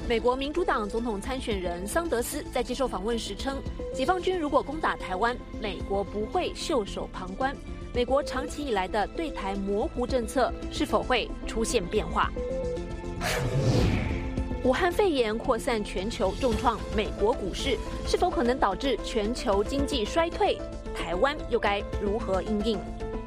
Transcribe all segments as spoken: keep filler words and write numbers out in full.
美国民主党总统参选人桑德斯在接受访问时称，解放军如果攻打台湾，美国不会袖手旁观。美国长期以来的对台模糊政策是否会出现变化？武汉肺炎扩散全球，重创美国股市，是否可能导致全球经济衰退？台湾又该如何因应？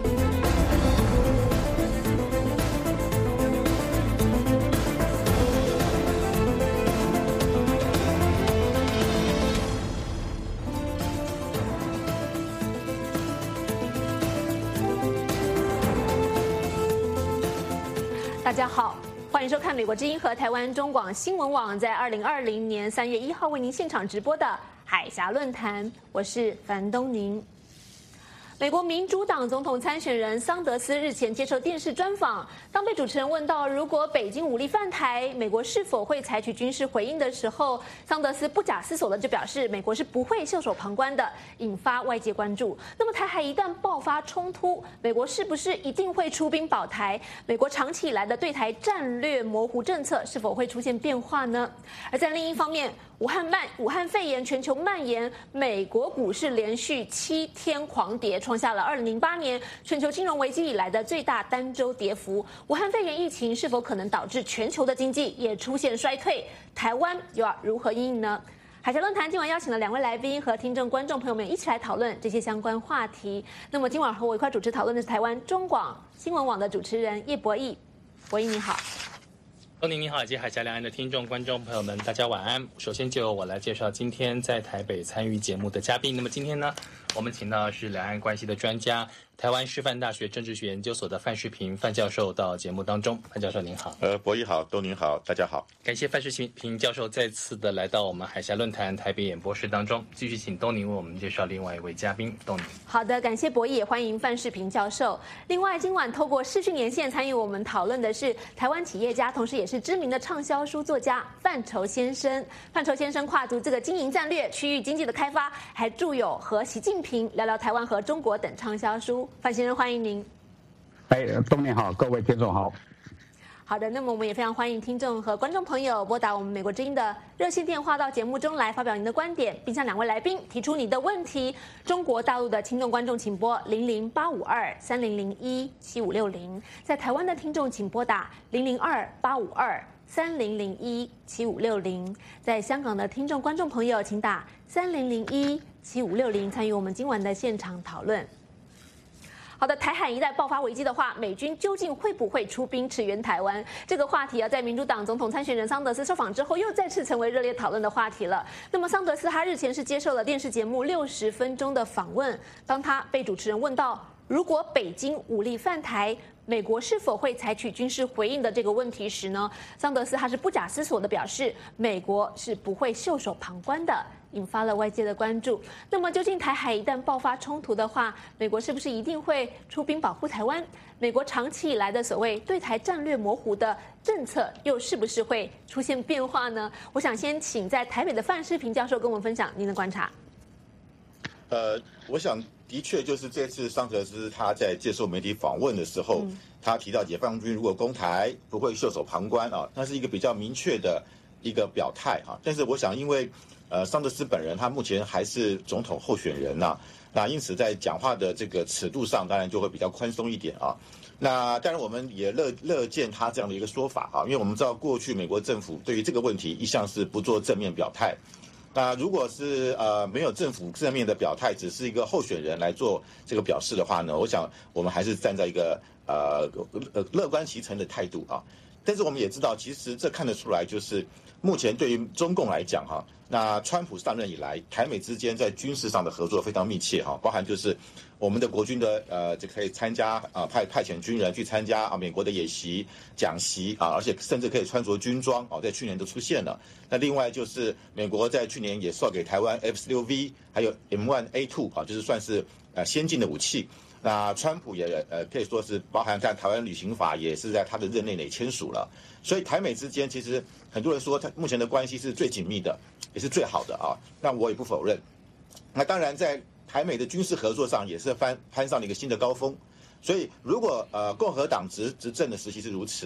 大家好，欢迎收看美国之音和台湾中广新闻网在二零二零年三月一号为您现场直播的海峡论坛，我是樊东宁。美国民主党总统参选人桑德斯日前接受电视专访，当被主持人问到如果北京武力犯台，美国是否会采取军事回应的时候，桑德斯不假思索的就表示，美国是不会袖手旁观的，引发外界关注。那么台海一旦爆发冲突，美国是不是一定会出兵保台？美国长期以来的对台战略模糊政策是否会出现变化呢？而在另一方面，武汉蔓武汉肺炎全球蔓延，美国股市连续七天狂跌，创下了二零零八年全球金融危机以来的最大单周跌幅。武汉肺炎疫情是否可能导致全球的经济也出现衰退？台湾又要如何因应呢？海峡论坛今晚邀请了两位来宾和听众观众朋友们一起来讨论这些相关话题。那么今晚和我一块主持讨论的是台湾中广新闻网的主持人叶博弈。博弈你好。 东宁你好，以及海峡两岸的听众、观众朋友们，大家晚安。首先就由我来介绍今天在台北参与节目的嘉宾。那么今天呢，我们请到的是两岸关系的专家，台湾师范大学政治学研究所的范世平范教授到节目当中。范教授您好。 呃，博弈好，东宁好，大家好。 感谢范世平教授再次的来到我们海峡论坛台北演播室当中。继续请东宁为我们介绍另外一位嘉宾。东宁。 好的，感谢博弈，也欢迎范世平教授。另外，今晚透过视讯连线参与我们讨论的是台湾企业家，同时也是知名的畅销书作家范畴先生。范畴先生跨足这个经营战略、区域经济的开发，还著有和习近平聊聊台湾和中国等畅销书。范先生，欢迎您。 哎，东宁好，各位听众好。 好的，那么我们也非常欢迎听众和观众朋友拨打我们美国之音的热线电话到节目中来发表您的观点，并向两位来宾提出你的问题。中国大陆的听众观众请拨零零八五二三零零一七五六零，在台湾的听众请拨打零零二八五二三零零一七五六零，在香港的听众观众朋友请打三零零一七五六零参与我们今晚的现场讨论。好的，台海一旦爆发危机的话，美军究竟会不会出兵驰援台湾？这个话题啊，在民主党总统参选人桑德斯受访之后，又再次成为热烈讨论的话题了。那么，桑德斯他日前是接受了电视节目六十分钟的访问，当他被主持人问到如果北京武力犯台，美国是否会采取军事回应的这个问题时呢，桑德斯他是不假思索地表示，美国是不会袖手旁观的，引发了外界的关注。那么究竟台海一旦爆发冲突的话，美国是不是一定会出兵保护台湾？美国长期以来的所谓对台战略模糊的政策，又是不是会出现变化呢？我想先请在台北的范世平教授跟我们分享您的观察。 呃，我想的确就是这次桑德斯他在接受媒体访问的时候，嗯、他提到解放军如果攻台不会袖手旁观啊，那是一个比较明确的一个表态啊。但是我想，因为呃桑德斯本人他目前还是总统候选人呐、啊，那因此在讲话的这个尺度上，当然就会比较宽松一点啊。那当然我们也乐乐见他这样的一个说法啊，因为我们知道过去美国政府对于这个问题一向是不做正面表态。那如果是呃没有政府正面的表态，只是一个候选人来做这个表示的话呢，我想我们还是站在一个呃呃乐观其成的态度啊。但是我们也知道，其实这看得出来，就是目前对于中共来讲哈，那川普上任以来，台美之间在军事上的合作非常密切哈，包含就是我们的国军的呃就可以参加啊派派遣军人去参加啊美国的演习讲习啊，而且甚至可以穿着军装啊，在去年都出现了。那另外就是美国在去年也售给台湾 F 十六 V 还有 M 一 A 二 啊，就是算是呃先进的武器。那川普也呃可以说是包含在台湾旅行法也是在他的任内内签署了，所以台美之间其实很多人说他目前的关系是最紧密的，也是最好的啊。那我也不否认。那当然在台美的军事合作上也是翻攀上了一个新的高峰。所以如果呃共和党执执政的时期是如此，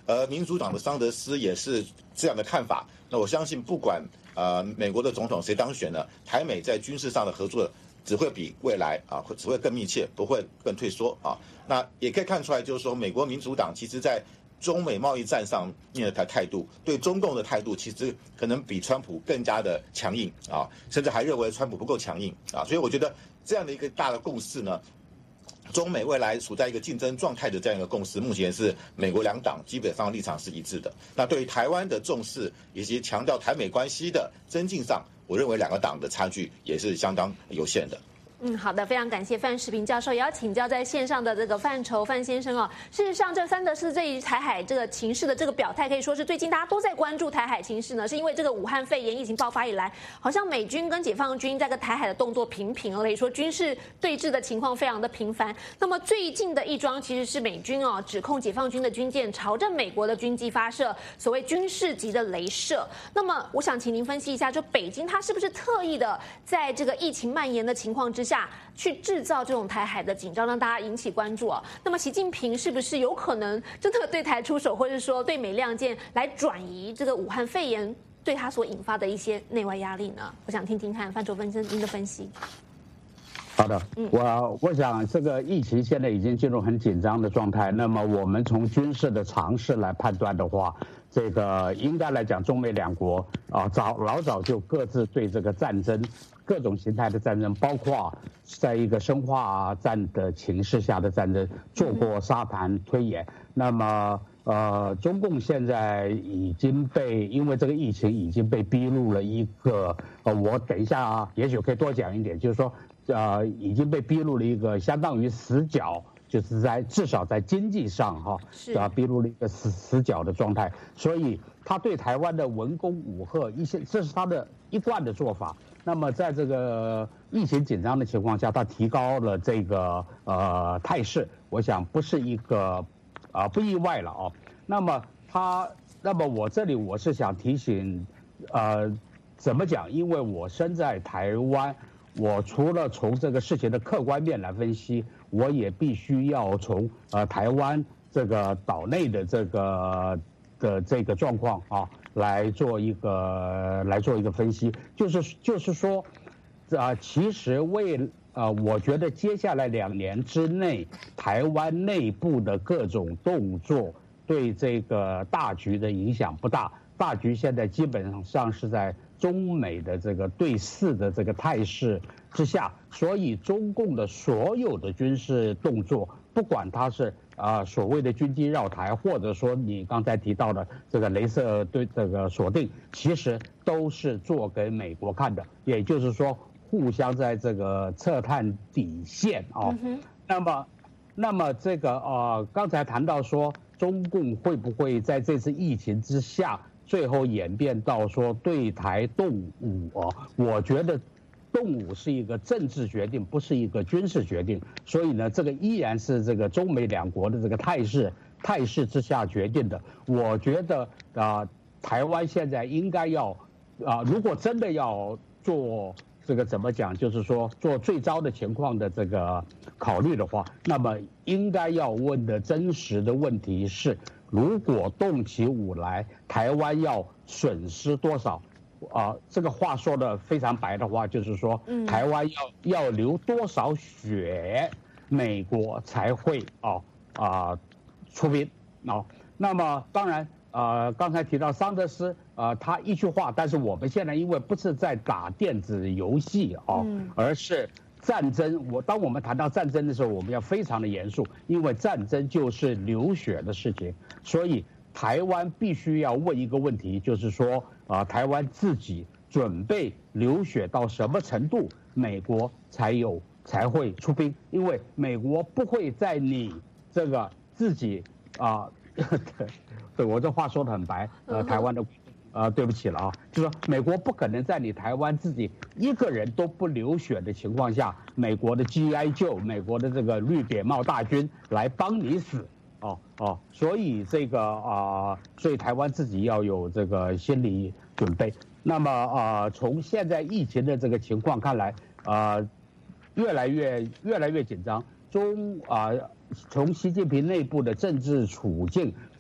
而民主党的桑德斯也是这样的看法。那我相信，不管呃美国的总统谁当选呢，台美在军事上的合作只会比未来啊，只会更密切，不会更退缩啊。那也可以看出来，就是说，美国民主党其实在中美贸易战上面的态态度，对中共的态度，其实可能比川普更加的强硬啊，甚至还认为川普不够强硬啊。所以我觉得这样的一个大的共识呢，中美未来处在一个竞争状态的这样一个共识，目前是美国两党基本上立场是一致的。那对于台湾的重视以及强调台美关系的增进上，我认为两个党的差距也是相当有限的。 嗯，好的，非常感谢范世平教授，也要请教在线上的这个范畴范先生哦。事实上，这桑德斯对于台海这个情势的这个表态，可以说是最近大家都在关注台海情势呢，是因为这个武汉肺炎疫情爆发以来，好像美军跟解放军在这个台海的动作频频，可以说军事对峙的情况非常的频繁。那么最近的一桩其实是美军哦指控解放军的军舰朝着美国的军机发射所谓军事级的雷射。那么我想请您分析一下，就北京它是不是特意的在这个疫情蔓延的情况之下，下去制造这种台海的紧张，让大家引起关注啊。那么习近平是不是有可能真的对台出手，或者说对美亮剑来转移这个武汉肺炎对他所引发的一些内外压力呢？我想听听看范畴分您的分析。 好的，我我想这个疫情现在已经进入很紧张的状态。那么我们从军事的常识来判断的话，这个应该来讲，中美两国啊早老早就各自对这个战争各种形态的战争，包括在一个生化战的情势下的战争，做过沙盘推演。那么呃，中共现在已经被因为这个疫情已经被逼入了一个呃，我等一下啊，也许可以多讲一点，就是说。呃，已经被逼入了一个相当于死角，就是在至少在经济上哈，啊，逼入了一个死死角的状态。所以他对台湾的文攻武吓一些，这是他的一贯的做法。那么在这个疫情紧张的情况下，他提高了这个呃态势，我想不是一个啊、呃、不意外了哦。那么他，那么我这里我是想提醒，呃，怎么讲？因为我身在台湾。我除了从这个事情的客观面来分析，我也必须要从呃台湾这个岛内的这个的这个状况啊来做一个来做一个分析，就是就是说，啊、呃，其实为呃，我觉得接下来两年之内，台湾内部的各种动作对这个大局的影响不大，大局现在基本上是在。中美的这个对峙的这个态势之下，所以中共的所有的军事动作，不管它是啊、呃、所谓的军机绕台，或者说你刚才提到的这个雷射对这个锁定，其实都是做给美国看的，也就是说互相在这个测探底线啊。嗯、那么，那么这个呃刚才谈到说，中共会不会在这次疫情之下？最后演变到说对台动武哦，我觉得动武是一个政治决定，不是一个军事决定，所以呢，这个依然是这个中美两国的这个态势态势之下决定的。我觉得啊、呃，台湾现在应该要啊、呃，如果真的要做这个怎么讲，就是说做最糟的情况的这个考虑的话，那么应该要问的真实的问题是。如果动起武来，台湾要损失多少？啊、呃，这个话说的非常白的话，就是说，台湾要要流多少血，美国才会啊啊、呃、出兵啊、哦。那么当然，呃，刚才提到桑德斯，呃，他一句话，但是我们现在因为不是在打电子游戏啊、哦，而是。战争，我当我们谈到战争的时候，我们要非常的严肃，因为战争就是流血的事情，所以台湾必须要问一个问题，就是说啊、呃，台湾自己准备流血到什么程度，美国才有才会出兵，因为美国不会在你这个自己啊，呃、对我这话说得很白，呃，台湾的。啊、呃，对不起了啊，就是说美国不可能在你台湾自己一个人都不流血的情况下，美国的 G I 救美国的这个绿扁帽大军来帮你死，哦哦，所以这个啊、呃，所以台湾自己要有这个心理准备。那么啊、呃，从现在疫情的这个情况看来，啊、呃，越来越越来越紧张。中啊、呃，从习近平内部的政治处境。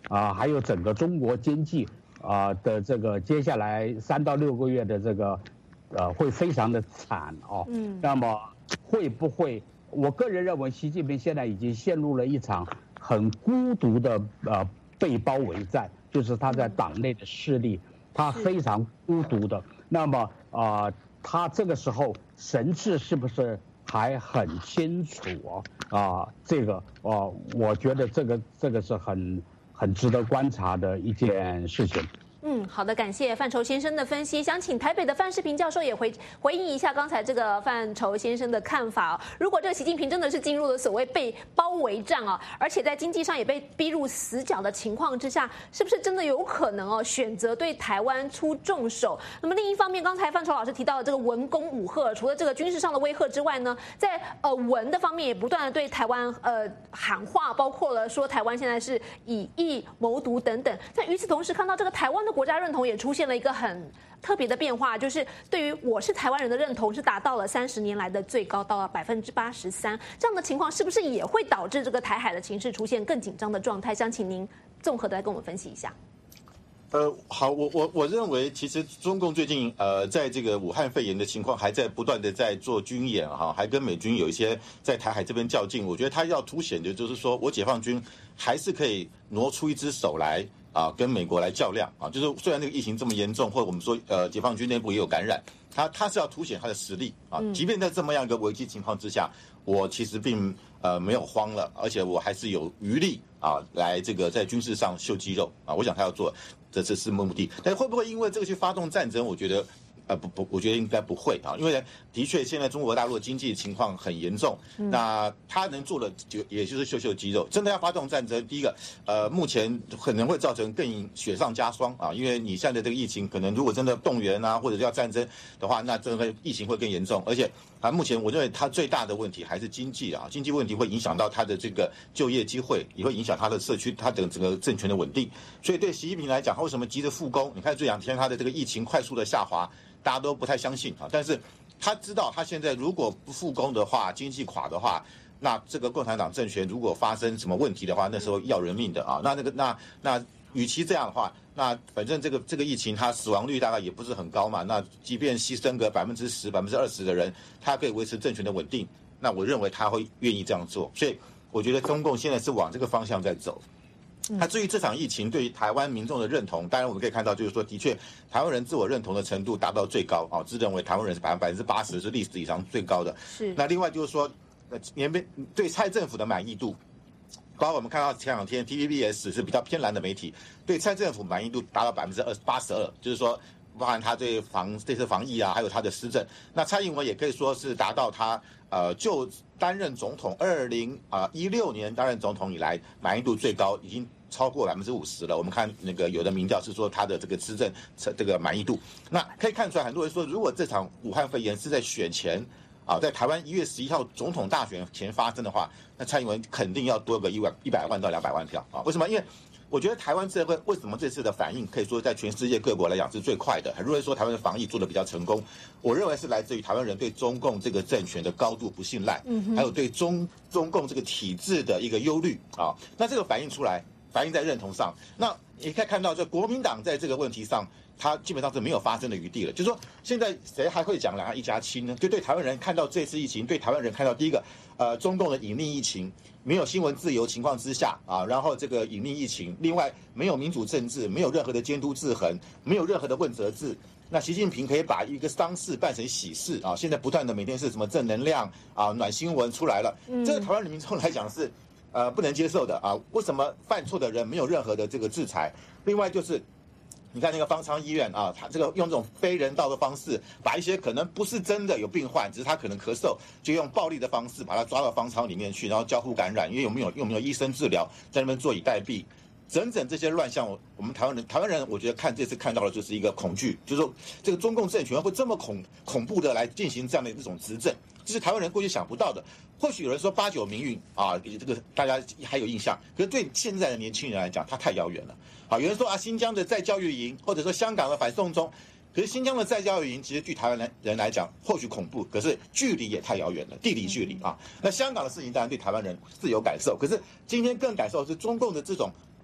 啊，还有整个中国经济啊的这个接下来三到六个月的这个，呃，会非常的惨哦。嗯。那么会不会？我个人认为，习近平现在已经陷入了一场很孤独的呃被包围战，就是他在党内的势力，他非常孤独的。那么啊、呃，他这个时候神志是不是还很清楚哦？啊、呃，这个哦、呃，我觉得这个这个是很。很值得观察的一件事情。 嗯，好的，感谢范畴先生的分析。想请台北的范世平教授也回回应一下刚才这个范畴先生的看法、哦。如果这个习近平真的是进入了所谓被包围战啊、哦，而且在经济上也被逼入死角的情况之下，是不是真的有可能哦选择对台湾出重手？那么另一方面，刚才范畴老师提到的这个文攻武吓，除了这个军事上的威吓之外呢，在呃文的方面也不断的对台湾呃喊话，包括了说台湾现在是以疫谋独等等。在与此同时，看到这个台湾的国家认同也出现了一个很特别的变化，就是对于我是台湾人的认同是达到了三十年来的最高，到了百分之八十三。这样的情况是不是也会导致这个台海的情势出现更紧张的状态？想请您综合的来跟我们分析一下。 呃，好，我我我认为，其实中共最近呃，在这个武汉肺炎的情况还在不断的在做军演哈，还跟美军有一些在台海这边较劲。我觉得他要凸显的就是说我解放军还是可以挪出一只手来啊，跟美国来较量啊。就是虽然那个疫情这么严重，或者我们说呃解放军内部也有感染，他他是要凸显他的实力啊。即便在这么样一个危机情况之下，我其实并呃没有慌了，而且我还是有余力啊，来这个在军事上秀肌肉啊。我想他要做。这次是目的，但会不会因为这个去发动战争？我觉得，呃，不不，我觉得应该不会啊，因为的确现在中国大陆的经济情况很严重，嗯、那他能做的就也就是秀秀肌肉。真的要发动战争，第一个，呃，目前可能会造成更雪上加霜啊，因为你现在这个疫情，可能如果真的动员啊，或者要战争的话，那这个疫情会更严重，而且。啊，目前我认为它最大的问题还是经济啊，经济问题会影响到它的这个就业机会，也会影响它的社区，它的整个政权的稳定。所以对习近平来讲，他为什么急着复工？你看这两天他的这个疫情快速的下滑，大家都不太相信啊。但是他知道，他现在如果不复工的话，经济垮的话，那这个共产党政权如果发生什么问题的话，那时候要人命的啊。那那个那那，与其这样的话。那反正这个这个疫情，它死亡率大概也不是很高嘛。那即便牺牲个百分之十、百分之二十的人，他可以维持政权的稳定。那我认为他会愿意这样做。所以我觉得中共现在是往这个方向在走。那至于这场疫情对于台湾民众的认同，当然我们可以看到，就是说，的确台湾人自我认同的程度达到最高啊，自认为台湾人是百分百分之八十是历史以上最高的。是。那另外就是说，呃，年边对蔡政府的满意度。包括我们看到前两天 T V B S 是比较偏蓝的媒体，对蔡政府满意度达到百分之二八十二，就是说，包含他对防这次防疫啊，还有他的施政。那蔡英文也可以说是达到他呃就担任总统二零啊一六年担任总统以来满意度最高，已经超过百分之五十了。我们看那个有的民调是说他的这个施政这个满意度，那可以看出来，很多人说，如果这场武汉肺炎是在选前。啊，在台湾一月十一号总统大选前发生的话，那蔡英文肯定要多个一万一百万到两百万票啊！为什么？因为我觉得台湾社会为什么这次的反应可以说在全世界各国来讲是最快的？很多人说台湾的防疫做得比较成功，我认为是来自于台湾人对中共这个政权的高度不信赖，嗯，还有对中中共这个体制的一个忧虑啊。那这个反映出来，反映在认同上。那你可以看到，这国民党在这个问题上。他基本上是没有发生的余地了，就是说，现在谁还会讲两岸一家亲呢？就对台湾人看到这次疫情，对台湾人看到第一个，呃，中共的隐匿疫情，没有新闻自由情况之下啊，然后这个隐匿疫情，另外没有民主政治，没有任何的监督制衡，没有任何的问责制。那习近平可以把一个丧事办成喜事啊！现在不断的每天是什么正能量啊、暖新闻出来了，这个台湾人民众来讲是呃不能接受的啊！为什么犯错的人没有任何的这个制裁？另外就是。你看那个方舱医院啊，他这个用这种非人道的方式，把一些可能不是真的有病患，只是他可能咳嗽，就用暴力的方式把他抓到方舱里面去，然后交互感染，因为有没有有没有医生治疗，在那边坐以待毙，整整这些乱象，我们台湾人台湾人，我觉得看这次看到的就是一个恐惧，就是说这个中共政权会这么恐恐怖的来进行这样的一种执政，这是台湾人过去想不到的。或许有人说八九民运啊，这个大家还有印象，可是对现在的年轻人来讲，它太遥远了。啊，有人说啊，新疆的再教育营，或者说香港的反送中，可是新疆的再教育营，其实对台湾人来讲，或许恐怖，可是距离也太遥远了，地理距离啊。那香港的事情当然对台湾人是有感受，可是今天更感受的是中共的这种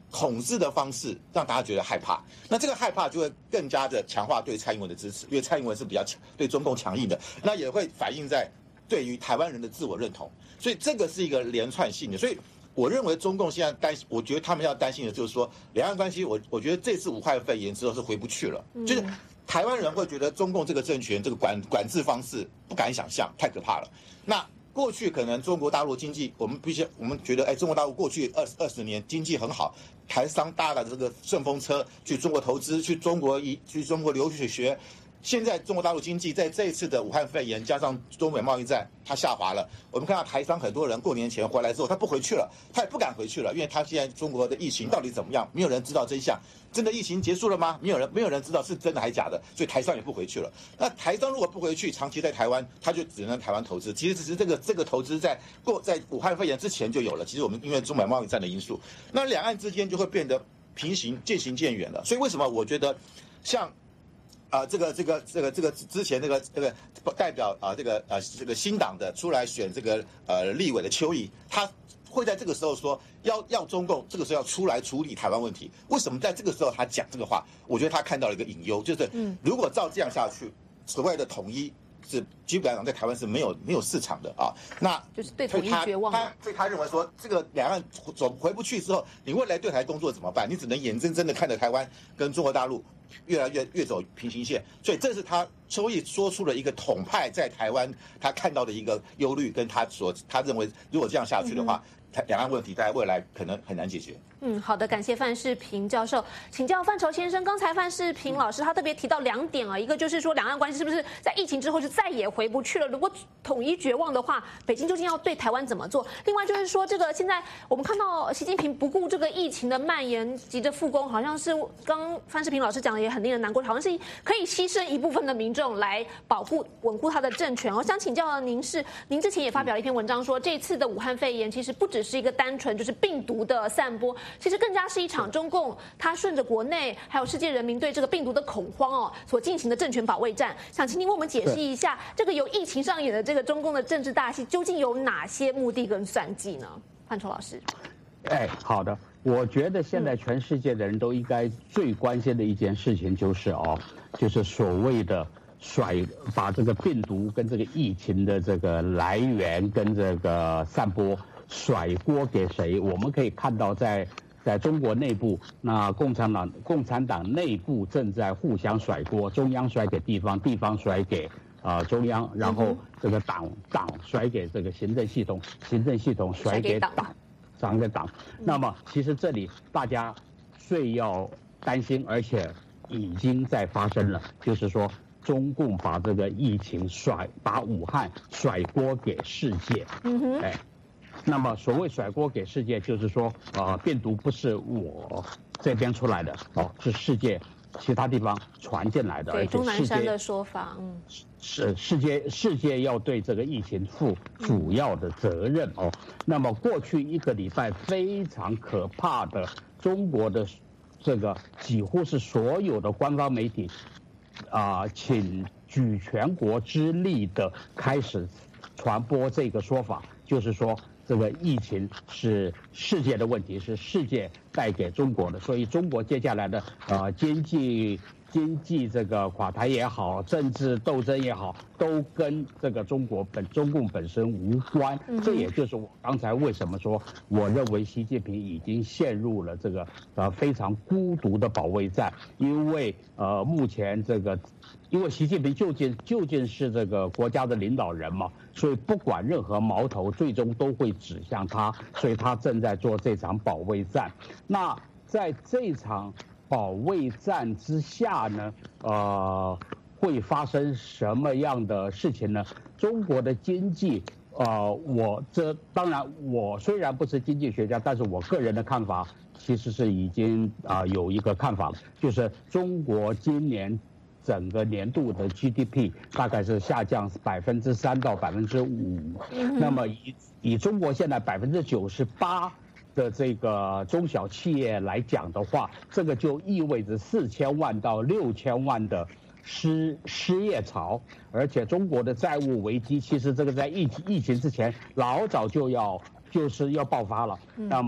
统治的方式让大家觉得害怕，那这个害怕就会更加的强化对蔡英文的支持，因为蔡英文是比较对中共强硬的，那也会反映在对于台湾人的自我认同，所以这个是一个连串性的。所以我认为中共现在担心，我觉得他们要担心的就是说，两岸关系，我我觉得这次武汉肺炎之后是回不去了，嗯、就是台湾人会觉得中共这个政权这个管管制方式不敢想象，太可怕了。那过去可能中国大陆经济，我们必须我们觉得，哎，中国大陆过去二二十年经济很好，台商搭了这个顺风车去中国投资，去中国一去中国留学学。现在中国大陆经济在这一次的武汉肺炎加上中美贸易战，它下滑了。我们看到台商很多人过年前回来之后，他不回去了，他也不敢回去了，因为他现在中国的疫情到底怎么样，没有人知道真相。真的疫情结束了吗？没有人，没有人知道是真的还是假的，所以台商也不回去了。那台商如果不回去，长期在台湾，他就只能台湾投资。其实只是这个这个投资在过在武汉肺炎之前就有了。其实我们因为中美贸易战的因素，那两岸之间就会变得平行渐行渐远了。所以为什么我觉得像。啊、呃，这个这个这个这个之前那个这个代表啊、呃，这个呃这个新党的出来选这个呃立委的邱毅，他会在这个时候说要要中共这个时候要出来处理台湾问题。为什么在这个时候他讲这个话？我觉得他看到了一个隐忧，就是如果照这样下去，所谓的统一是基本上在台湾是没有没有市场的啊。那就是对统一绝望。 他所以他认为说，这个两岸走回不去之后，你未来对台工作怎么办？你只能眼睁睁的看着台湾跟中国大陆越来越越走平行线，所以这是他邱毅说出了一个统派在台湾他看到的一个忧虑，跟他所他认为如果这样下去的话，嗯、两岸问题在未来可能很难解决。 嗯，好的，感谢范世平教授。请教范畴先生，刚才范世平老师他特别提到两点啊，一个就是说两岸关系是不是在疫情之后就再也回不去了？如果统一绝望的话，北京究竟要对台湾怎么做？另外就是说，这个现在我们看到习近平不顾这个疫情的蔓延，急着复工，好像是刚范世平老师讲的也很令人难过，好像是可以牺牲一部分的民众来保护稳固他的政权。我想请教您是，您之前也发表了一篇文章说，这次的武汉肺炎其实不只是一个单纯就是病毒的散播。其实更加是一场中共他顺着国内还有世界人民对这个病毒的恐慌哦所进行的政权保卫战。想请您为我们解释一下，这个由疫情上演的这个中共的政治大戏究竟有哪些目的跟算计呢？范畴老师。 哎，好的，我觉得现在全世界的人都应该最关心的一件事情就是哦，就是所谓的甩把这个病毒跟这个疫情的这个来源跟这个散播。甩锅给谁？我们可以看到在，在中国内部，那共产党共产党内部正在互相甩锅，中央甩给地方，地方甩给啊、呃、中央，然后这个党党甩给这个行政系统，行政系统甩给党，甩给党。那么其实这里大家最要担心，而且已经在发生了，就是说中共把这个疫情甩，把武汉甩锅给世界。嗯哼，哎。那么，所谓甩锅给世界，就是说，呃，病毒不是我这边出来的，哦，是世界其他地方传进来的。 对，钟南山的说法，嗯， 是世界世界要对这个疫情负主要的责任哦。那么，过去一个礼拜非常可怕的，中国的这个几乎是所有的官方媒体，啊、呃，请举全国之力的开始传播这个说法，就是说。这个疫情是世界的问题，是世界带给中国的，所以中国接下来的呃经济经济这个垮台也好，政治斗争也好，都跟这个中国本中共本身无关。这也就是我刚才为什么说，我认为习近平已经陷入了这个呃非常孤独的保卫战，因为呃目前这个。因为习近平究竟究竟是这个国家的领导人嘛，所以不管任何矛头，最终都会指向他，所以他正在做这场保卫战。那在这场保卫战之下呢，呃，会发生什么样的事情呢？中国的经济，呃，我这当然我虽然不是经济学家，但是我个人的看法其实是已经啊、呃、有一个看法了，就是中国今年。整个年度的 G D P 大概是下降百分之三到百分之五，那么以以中国现在百分之九十八的这个中小企业来讲的话，这个就意味着四千万到六千万的失失业潮，而且中国的债务危机，其实这个在疫疫情之前老早就要就是要爆发了。那么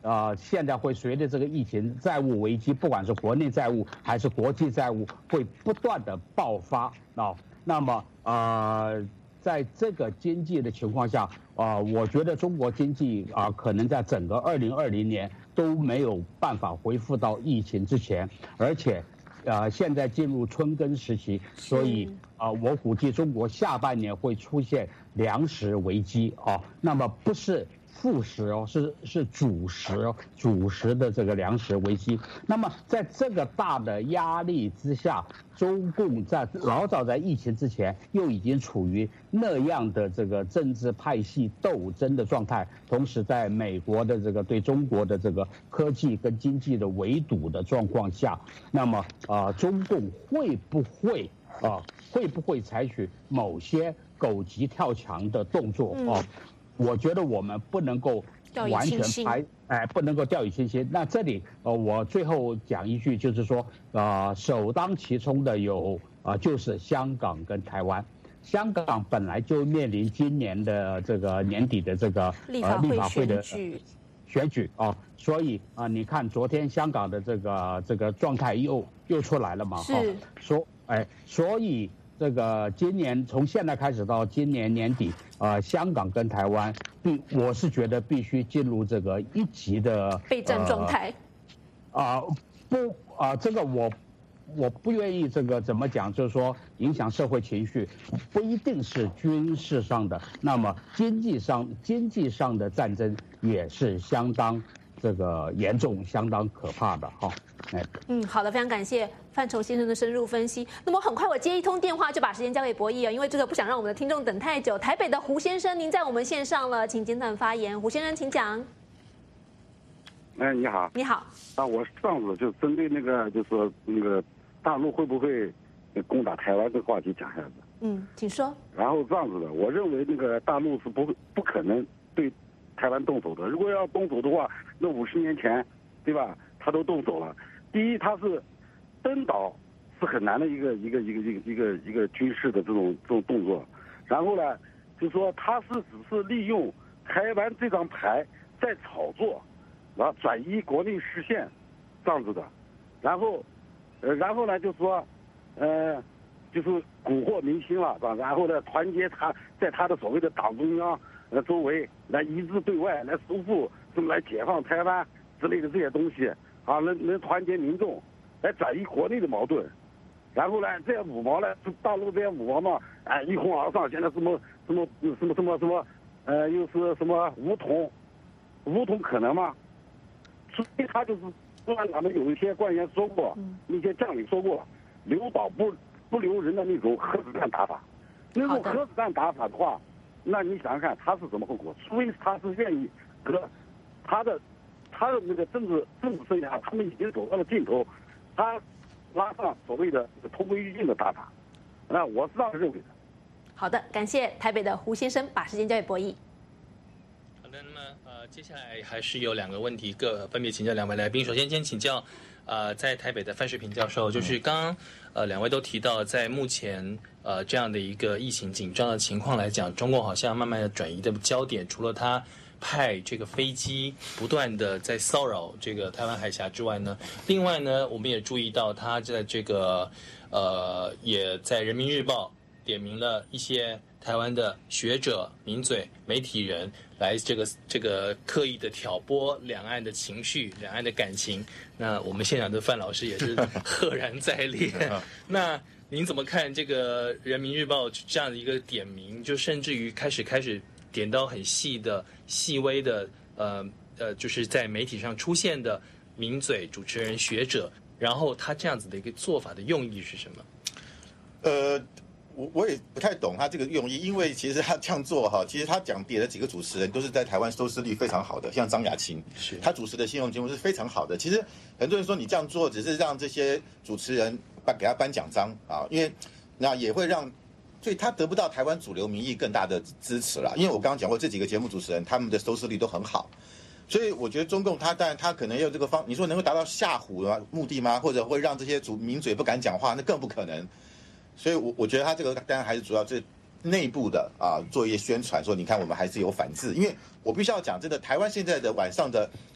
呃，现在会随着这个疫情债务危机，不管是国内债务还是国际债务，会不断的爆发啊。那么呃，在这个经济的情况下，啊、呃，我觉得中国经济啊、呃，可能在整个二零二零年都没有办法恢复到疫情之前，而且。呃，现在进入春耕时期，所以啊、呃，我估计中国下半年会出现粮食危机啊。那么不是副食哦，是是主食哦，主食的这个粮食危机。那么在这个大的压力之下，中共在老早在疫情之前又已经处于那样的这个政治派系斗争的状态，同时在美国的这个对中国的这个科技跟经济的围堵的状况下，那么啊、呃，中共会不会啊、呃、会不会采取某些狗急跳墙的动作啊？嗯、我觉得我们不能够完全排。哎，不能够掉以轻心。那这里，呃，我最后讲一句，就是说，呃，首当其冲的有啊、呃，就是香港跟台湾。香港本来就面临今年的这个年底的这个呃立法会的选举啊、呃，所以啊、呃，你看昨天香港的这个这个状态又又出来了嘛， 是， 哦、说哎，所以。这个今年从现在开始到今年年底，呃，香港跟台湾必我是觉得必须进入这个一级的备战状态。 啊、呃，不啊、呃，这个我我不愿意这个怎么讲，就是说影响社会情绪，不一定是军事上的，那么经济上经济上的战争也是相当这个严重、相当可怕的哈。哎， 嗯，好的，非常感谢范畴先生的深入分析。那么很快我接一通电话就把时间交给博弈哦，因为这个不想让我们的听众等太久。台北的胡先生，您在我们线上了，请简短发言。胡先生，请讲。 哎，你好。 你好。 啊，我是这样子，就针对那个，就是说那个大陆会不会攻打台湾这个话题讲一下子。 嗯，请说。 然后这样子的，我认为那个大陆是不不可能对台湾动手的。如果要动手的话，那五十年前，对吧？他都动手了。第一，他是登岛是很难的一个一个一个一个一个一个军事的这种这种动作。然后呢，就说他是只是利用台湾这张牌在炒作，然后转移国内视线，这样子的。然后，呃，然后呢，就说，呃，就是蛊惑民心了，是吧？然后呢，团结他在他的所谓的党中央呃周围来一致对外，来收复什么来解放台湾之类的这些东西。啊，能能团结民众，来转移国内的矛盾，然后呢，这些五毛呢，大陆这些五毛嘛，哎，一哄而上，现在什么什么什么什么什么，呃，又是什么武统，武统可能吗？所以他就是，虽然咱们有一些官员说过，那些将领说过，留岛不不留人的那种核子弹打法，那种核子弹打法的话，那你想想看他是什么后果？除非他是愿意和他的。他的那个政治政治生涯，他们已经走到了尽头，他拉上所谓的同归于尽的打法，那我是这样认为的。 好的，感谢台北的胡先生，把时间交给博弈。 好的，那么呃，接下来还是有两个问题，各分别请教两位来宾。首先，先请教呃，在台北的范世平教授，就是刚刚呃两位都提到，在目前呃这样的一个疫情紧张的情况来讲，中共好像慢慢的转移的焦点，除了他。派这个飞机不断的在骚扰这个台湾海峡之外呢，另外呢，我们也注意到他在这个呃，也在人民日报点名了一些台湾的学者、名嘴、媒体人来这个这个刻意的挑拨两岸的情绪、两岸的感情。那我们现场的范老师也是赫然在列。那您怎么看这个人民日报这样的一个点名，就甚至于开始开始。点到很细的、细微的，呃呃，就是在媒体上出现的名嘴、主持人、学者，然后他这样子的一个做法的用意是什么？ 呃，我我也不太懂他这个用意，因为其实他这样做哈，其实他讲点的几个主持人都是在台湾收视率非常好的，像张雅琴，是他主持的新闻节目是非常好的。其实很多人说你这样做只是让这些主持人颁给他颁奖章啊，因为那也会让。所以他得不到台湾主流民意更大的支持了，因为我刚刚讲过，这几个节目主持人他们的收视率都很好，所以我觉得中共他当然他可能用这个方，你说能够达到吓唬的目的吗？或者会让这些主名嘴不敢讲话，那更不可能。所以我我觉得他这个当然还是主要是内部的啊做一些宣传，说你看我们还是有反制，因为我必须要讲，真的台湾现在的晚上的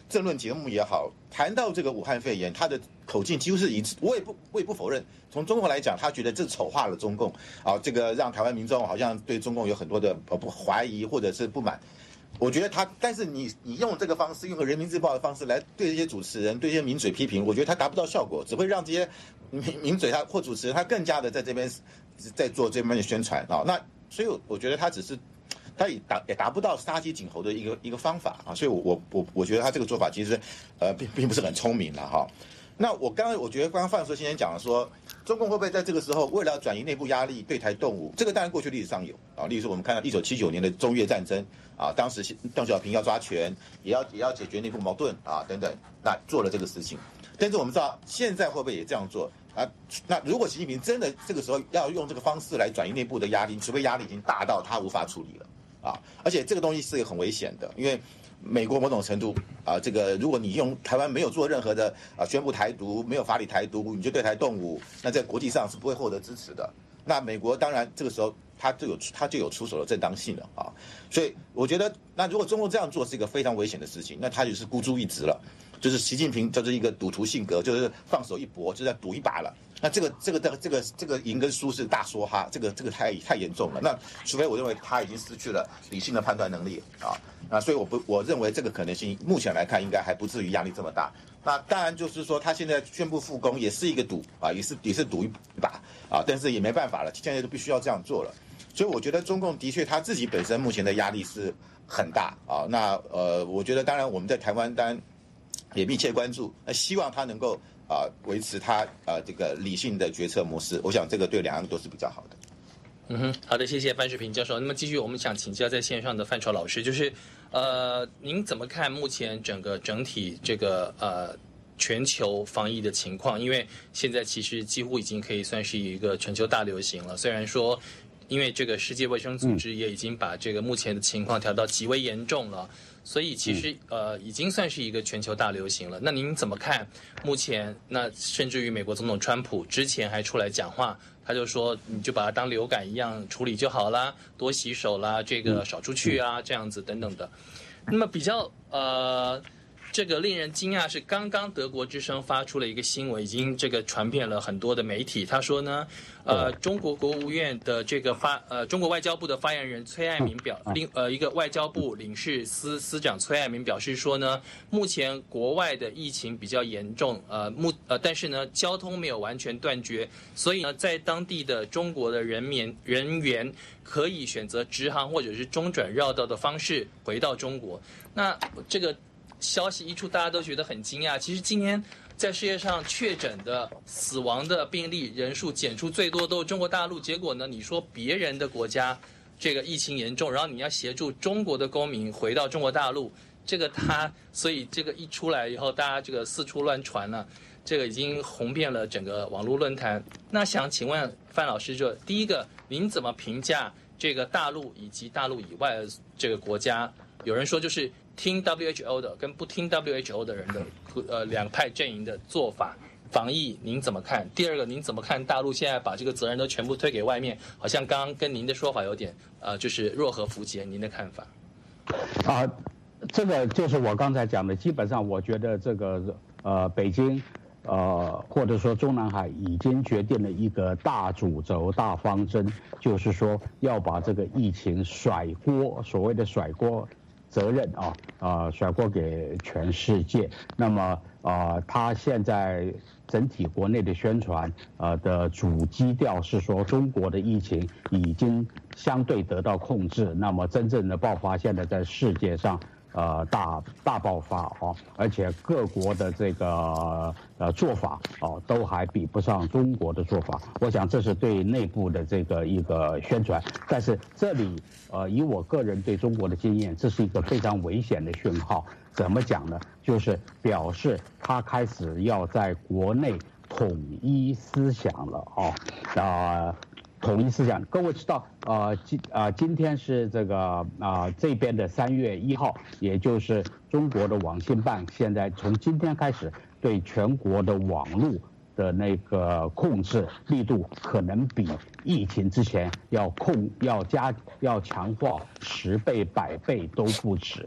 政论节目也好，谈到这个武汉肺炎，他的口径几乎是一致。我也不我也不否认，从中国来讲，他觉得这丑化了中共啊，这个让台湾民众好像对中共有很多的呃不怀疑或者是不满。我觉得他，但是你你用这个方式，用个人民日报的方式来对这些主持人、对这些名嘴批评，我觉得他达不到效果，只会让这些名名嘴他或主持人他更加的在这边在做这边的宣传啊。那所以我觉得他只是他也达也达不到杀鸡儆猴的一个一个方法啊。所以我我我我觉得他这个做法其实呃并并不是很聪明了哈。那我刚刚我觉得刚刚范叔先生讲了说，中共会不会在这个时候为了转移内部压力对台动武？这个当然过去历史上有啊，例如说我们看到一九七九年的中越战争啊，当时邓小平要抓权，也要也要解决内部矛盾啊等等，那做了这个事情。但是我们知道现在会不会也这样做啊？那如果习近平真的这个时候要用这个方式来转移内部的压力，除非压力已经大到他无法处理了啊，而且这个东西是很危险的，因为美国某种程度啊，这个如果你用台湾没有做任何的啊宣布台独，没有法理台独，你就对台动武，那在国际上是不会获得支持的。那美国当然这个时候他就有他就有出手的正当性了啊，所以我觉得，那如果中共这样做是一个非常危险的事情，那他就是孤注一掷了，就是习近平就是一个赌徒性格，就是放手一搏，就是在赌一把了。那这个这个这个这个这个赢跟输是大说哈，这个这个太太严重了。那除非我认为他已经失去了理性的判断能力啊，那所以我不我认为这个可能性目前来看应该还不至于压力这么大。那当然就是说他现在宣布复工也是一个赌啊，也是也是赌一把啊，但是也没办法了，现在就必须要这样做了。所以我觉得中共的确他自己本身目前的压力是很大啊。那呃，我觉得当然我们在台湾当然也密切关注，那希望他能够啊维持他啊这个理性的决策模式。我想这个对两岸都是比较好的。 嗯哼，好的，谢谢范世平教授。那么继续，我们想请教在线上的范畴老师，就是呃，您怎么看目前整个整体这个呃全球防疫的情况？因为现在其实几乎已经可以算是一个全球大流行了。虽然说，因为这个世界卫生组织也已经把这个目前的情况调到极为严重了，所以其实呃已经算是一个全球大流行了。那您怎么看目前？那甚至于美国总统川普之前还出来讲话。他就说，你就把它当流感一样处理就好啦，多洗手啦，这个少出去啊，这样子等等的。那么比较呃，这个令人惊讶是，刚刚德国之声发出了一个新闻，已经这个传遍了很多的媒体。他说呢，呃，中国国务院的这个发呃，中国外交部的发言人崔爱民表，另呃一个外交部领事司司长崔爱民表示说呢，目前国外的疫情比较严重，呃目呃但是呢交通没有完全断绝，所以呢在当地的中国的人民人员可以选择直航或者是中转绕道的方式回到中国。那这个消息一出，大家都觉得很惊讶。其实今天在世界上确诊的、死亡的病例人数检出最多都是中国大陆，结果呢，你说别人的国家这个疫情严重，然后你要协助中国的公民回到中国大陆，这个他，所以这个一出来以后，大家这个四处乱传了，这个已经红遍了整个网络论坛。那想请问范老师，就第一个，您怎么评价这个大陆以及大陆以外的这个国家？有人说就是听 W H O 的跟不听 W H O 的人的呃两派阵营的做法防疫，您怎么看？第二个，您怎么看大陆现在把这个责任都全部推给外面？好像刚刚跟您的说法有点呃，就是若合符节，您的看法？ 啊、呃，这个就是我刚才讲的，基本上我觉得这个呃北京。呃，或者说中南海已经决定了一个大主轴、大方针，就是说要把这个疫情甩锅，所谓的甩锅责任啊，啊、呃，甩锅给全世界。那么啊、呃，他现在整体国内的宣传呃的主基调是说，中国的疫情已经相对得到控制，那么真正的爆发现在在世界上。呃，大大爆发啊，而且各国的这个呃做法啊，都还比不上中国的做法。我想这是对内部的这个一个宣传，但是这里呃，以我个人对中国的经验，这是一个非常危险的讯号。怎么讲呢？就是表示他开始要在国内统一思想了啊啊。呃统一思想，各位知道，呃，今啊、呃、今天是这个啊、呃、这边的三月一号，也就是中国的网信办现在从今天开始对全国的网络的那个控制力度，可能比疫情之前要控要加要强化十倍百倍都不止。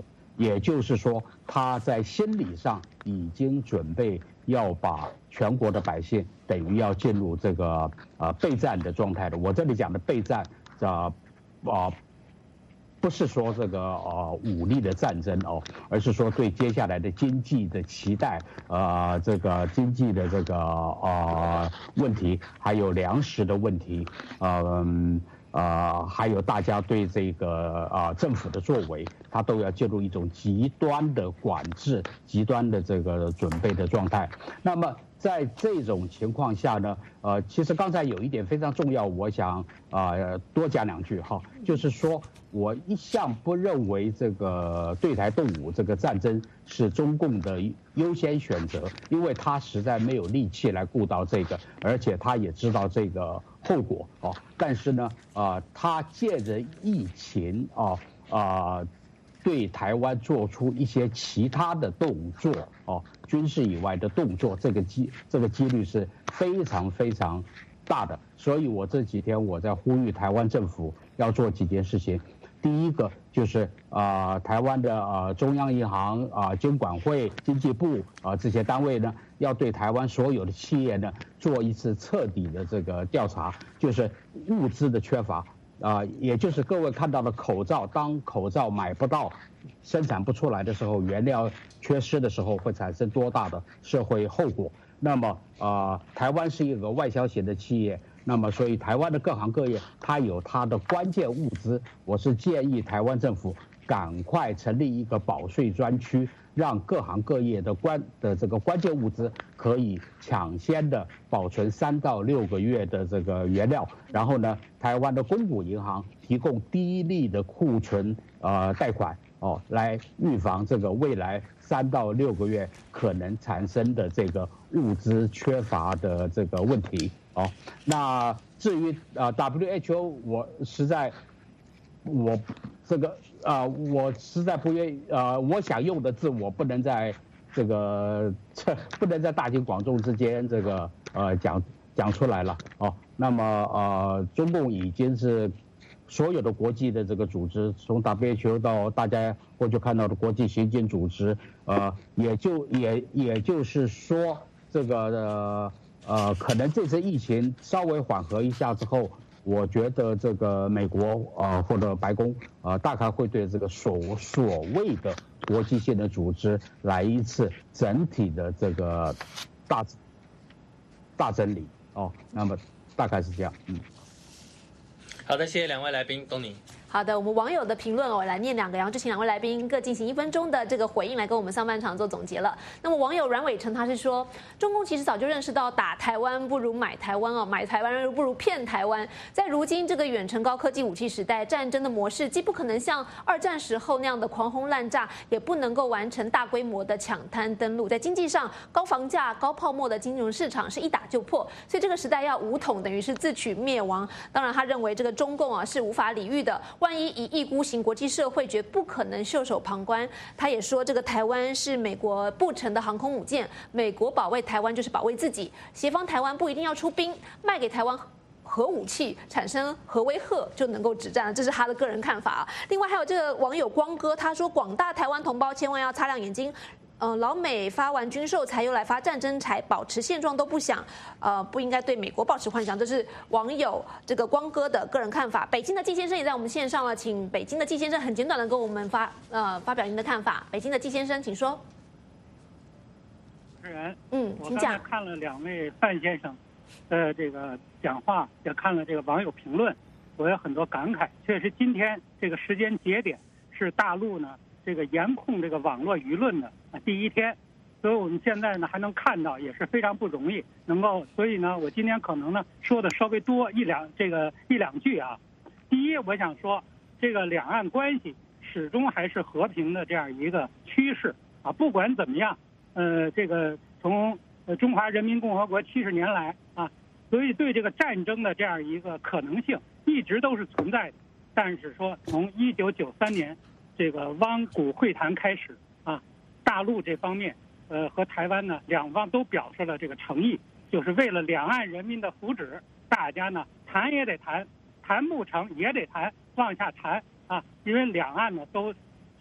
也就是说，他在心理上已经准备要把全国的百姓等于要进入这个呃备战的状态的。我这里讲的备战，啊、呃、啊、呃，不是说这个呃武力的战争哦，而是说对接下来的经济的期待，呃，这个经济的这个呃问题，还有粮食的问题，嗯。呃，还有大家对这个啊、呃、政府的作为，它都要进入一种极端的管制、极端的这个准备的状态。那么在这种情况下呢，呃，其实刚才有一点非常重要，我想啊、呃、多讲两句哈，就是说我一向不认为这个对台动武这个战争是中共的优先选择，因为他实在没有力气来顾到这个，而且他也知道这个后果哦。但是呢，啊、呃，他借着疫情啊啊、呃，对台湾做出一些其他的动作哦，军事以外的动作，这个机这个几率是非常非常大的。所以我这几天我在呼吁台湾政府要做几件事情。第一个就是啊、呃，台湾的呃中央银行啊、呃、监管会、经济部啊、呃、这些单位呢，要对台湾所有的企业呢做一次彻底的这个调查，就是物资的缺乏啊、呃，也就是各位看到的口罩，当口罩买不到、生产不出来的时候，原料缺失的时候，会产生多大的社会后果？那么啊、呃，台湾是一个外销型的企业。那么，所以台湾的各行各业，它有它的关键物资。我是建议台湾政府赶快成立一个保税专区，让各行各业的关的这个关键物资可以抢先的保存三到六个月的这个原料。然后呢，台湾的公股银行提供低利的库存呃贷款哦，来预防这个未来三到六个月可能产生的这个物资缺乏的这个问题。哦，那至于啊 W H O， 我实在我这个啊、呃，我实在不愿意啊、呃，我想用的字我不能在这个这不能在大庭广众之间这个呃讲讲出来了哦。那么呃，中共已经是所有的国际的这个组织，从 W H O 到大家过去看到的国际刑警组织，呃，也就也也就是说这个呃。呃，可能这次疫情稍微缓和一下之后，我觉得这个美国啊、呃、或者白宫啊、呃，大概会对这个所所谓的国际性的组织来一次整体的这个大大整理哦。那么大概是这样，嗯。 好的，谢谢两位来宾，东尼。 好的，我们网友的评论我来念两个，然后就请两位来宾各进行一分钟的这个回应，来跟我们上半场做总结了。那么网友阮伟成他是说，中共其实早就认识到打台湾不如买台湾哦，买台湾不如骗台湾。在如今这个远程高科技武器时代，战争的模式既不可能像二战时候那样的狂轰滥炸，也不能够完成大规模的抢滩登陆。在经济上，高房价、高泡沫的金融市场是一打就破，所以这个时代要武统，等于是自取灭亡。当然，他认为这个中共啊是无法理喻的。万一一意孤行，国际社会绝不可能袖手旁观。他也说，这个台湾是美国不成的航空母舰，美国保卫台湾就是保卫自己。协防台湾不一定要出兵，卖给台湾核武器，产生核威吓就能够止战了，这是他的个人看法。另外还有这个网友光哥，他说广大台湾同胞千万要擦亮眼睛。呃，老美发完军售财又来发战争财，保持现状都不想，呃，不应该对美国抱持幻想。这是网友这个光哥的个人看法。北京的季先生也在我们线上了，请北京的季先生很简短的跟我们发呃发表您的看法。北京的季先生，请说。 主持人， 嗯， 我刚才看了两位范先生的这个讲话，也看了这个网友评论，我有很多感慨。确实，今天这个时间节点是大陆呢这个严控这个网络舆论的啊第一天，所以我们现在呢还能看到，也是非常不容易，能够，所以呢我今天可能呢说的稍微多一两这个一两句啊。第一，我想说这个两岸关系始终还是和平的这样一个趋势啊，不管怎么样，呃，这个从呃中华人民共和国七十年来啊，所以对这个战争的这样一个可能性一直都是存在的，但是说从一九九三年。这个汪古会谈开始啊，大陆这方面，呃，和台湾呢，两方都表示了这个诚意，就是为了两岸人民的福祉，大家呢谈也得谈，谈不成也得谈，往下谈啊，因为两岸呢都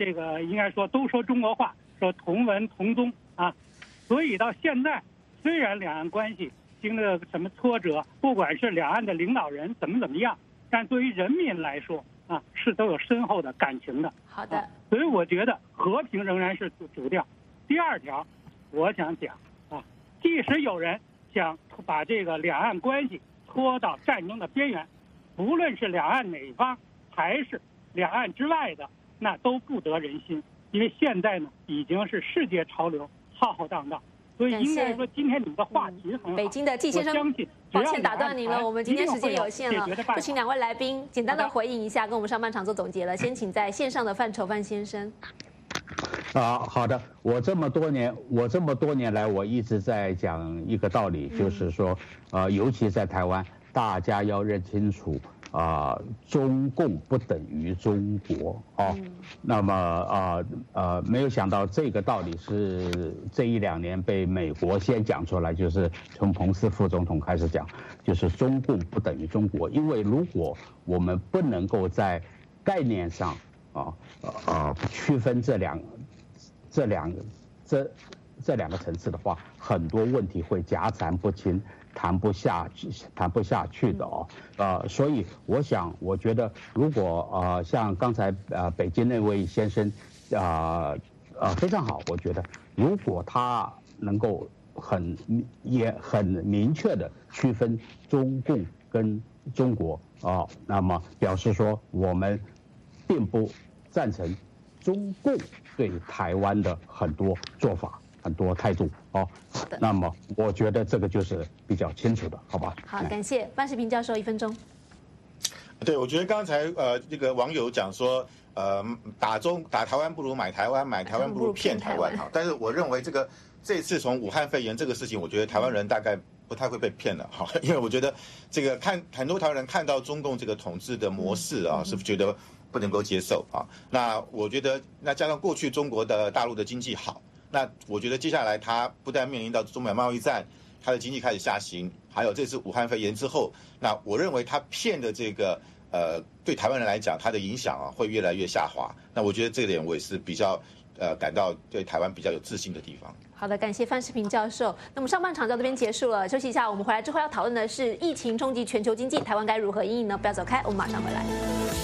这个应该说都说中国话，说同文同宗啊，所以到现在虽然两岸关系经历了什么挫折，不管是两岸的领导人怎么怎么样，但对于人民来说啊，是都有深厚的感情的。 好的， 啊、所以我觉得和平仍然是主主调。第二条，我想讲啊，即使有人想把这个两岸关系拖到战争的边缘，无论是两岸哪一方还是两岸之外的，那都不得人心，因为现在呢已经是世界潮流，浩浩荡荡。所以应该说，今天你们的话题很好。 北京的季先生，抱歉打断您了，我们今天时间有限了，就请两位来宾简单的回应一下，跟我们上半场做总结了。先请在线上的范畴范先生。 啊，好的，我这么多年，我这么多年来，我一直在讲一个道理，就是说，呃，尤其在台湾，大家要认清楚。啊、呃，中共不等于中国哦。嗯、那么啊 呃, 呃，没有想到这个道理是这一两年被美国先讲出来，就是从彭斯副总统开始讲，就是中共不等于中国。因为如果我们不能够在概念上啊呃区分这两这两这这两个层次的话，很多问题会夹缠不清。谈不下去，谈不下去的哦，呃，所以我想，我觉得如果呃像刚才呃北京那位先生，啊 呃, 呃非常好，我觉得如果他能够很也很明确的区分中共跟中国啊、呃，那么表示说我们并不赞成中共对台湾的很多做法。很多态度哦，好的。那么我觉得这个就是比较清楚的，好吧？ 好，感谢范世平教授，一分钟。 对，我觉得刚才呃这个网友讲说，呃打中打台湾不如买台湾，买台湾不如骗台湾哈。但是我认为这个这次从武汉肺炎这个事情，我觉得台湾人大概不太会被骗了哈，因为我觉得这个看很多台湾人看到中共这个统治的模式啊，是觉得不能够接受啊。那我觉得那加上过去中国的大陆的经济好。那我觉得接下来它不但面临到中美贸易战，它的经济开始下行，还有这次武汉肺炎之后，那我认为它骗的这个呃，对台湾人来讲，它的影响啊会越来越下滑。那我觉得这点我也是比较呃感到对台湾比较有自信的地方。 好的，感谢范世平教授。那么上半场到这边结束了，休息一下，我们回来之后要讨论的是疫情冲击全球经济，台湾该如何因应呢？不要走开，我们马上回来。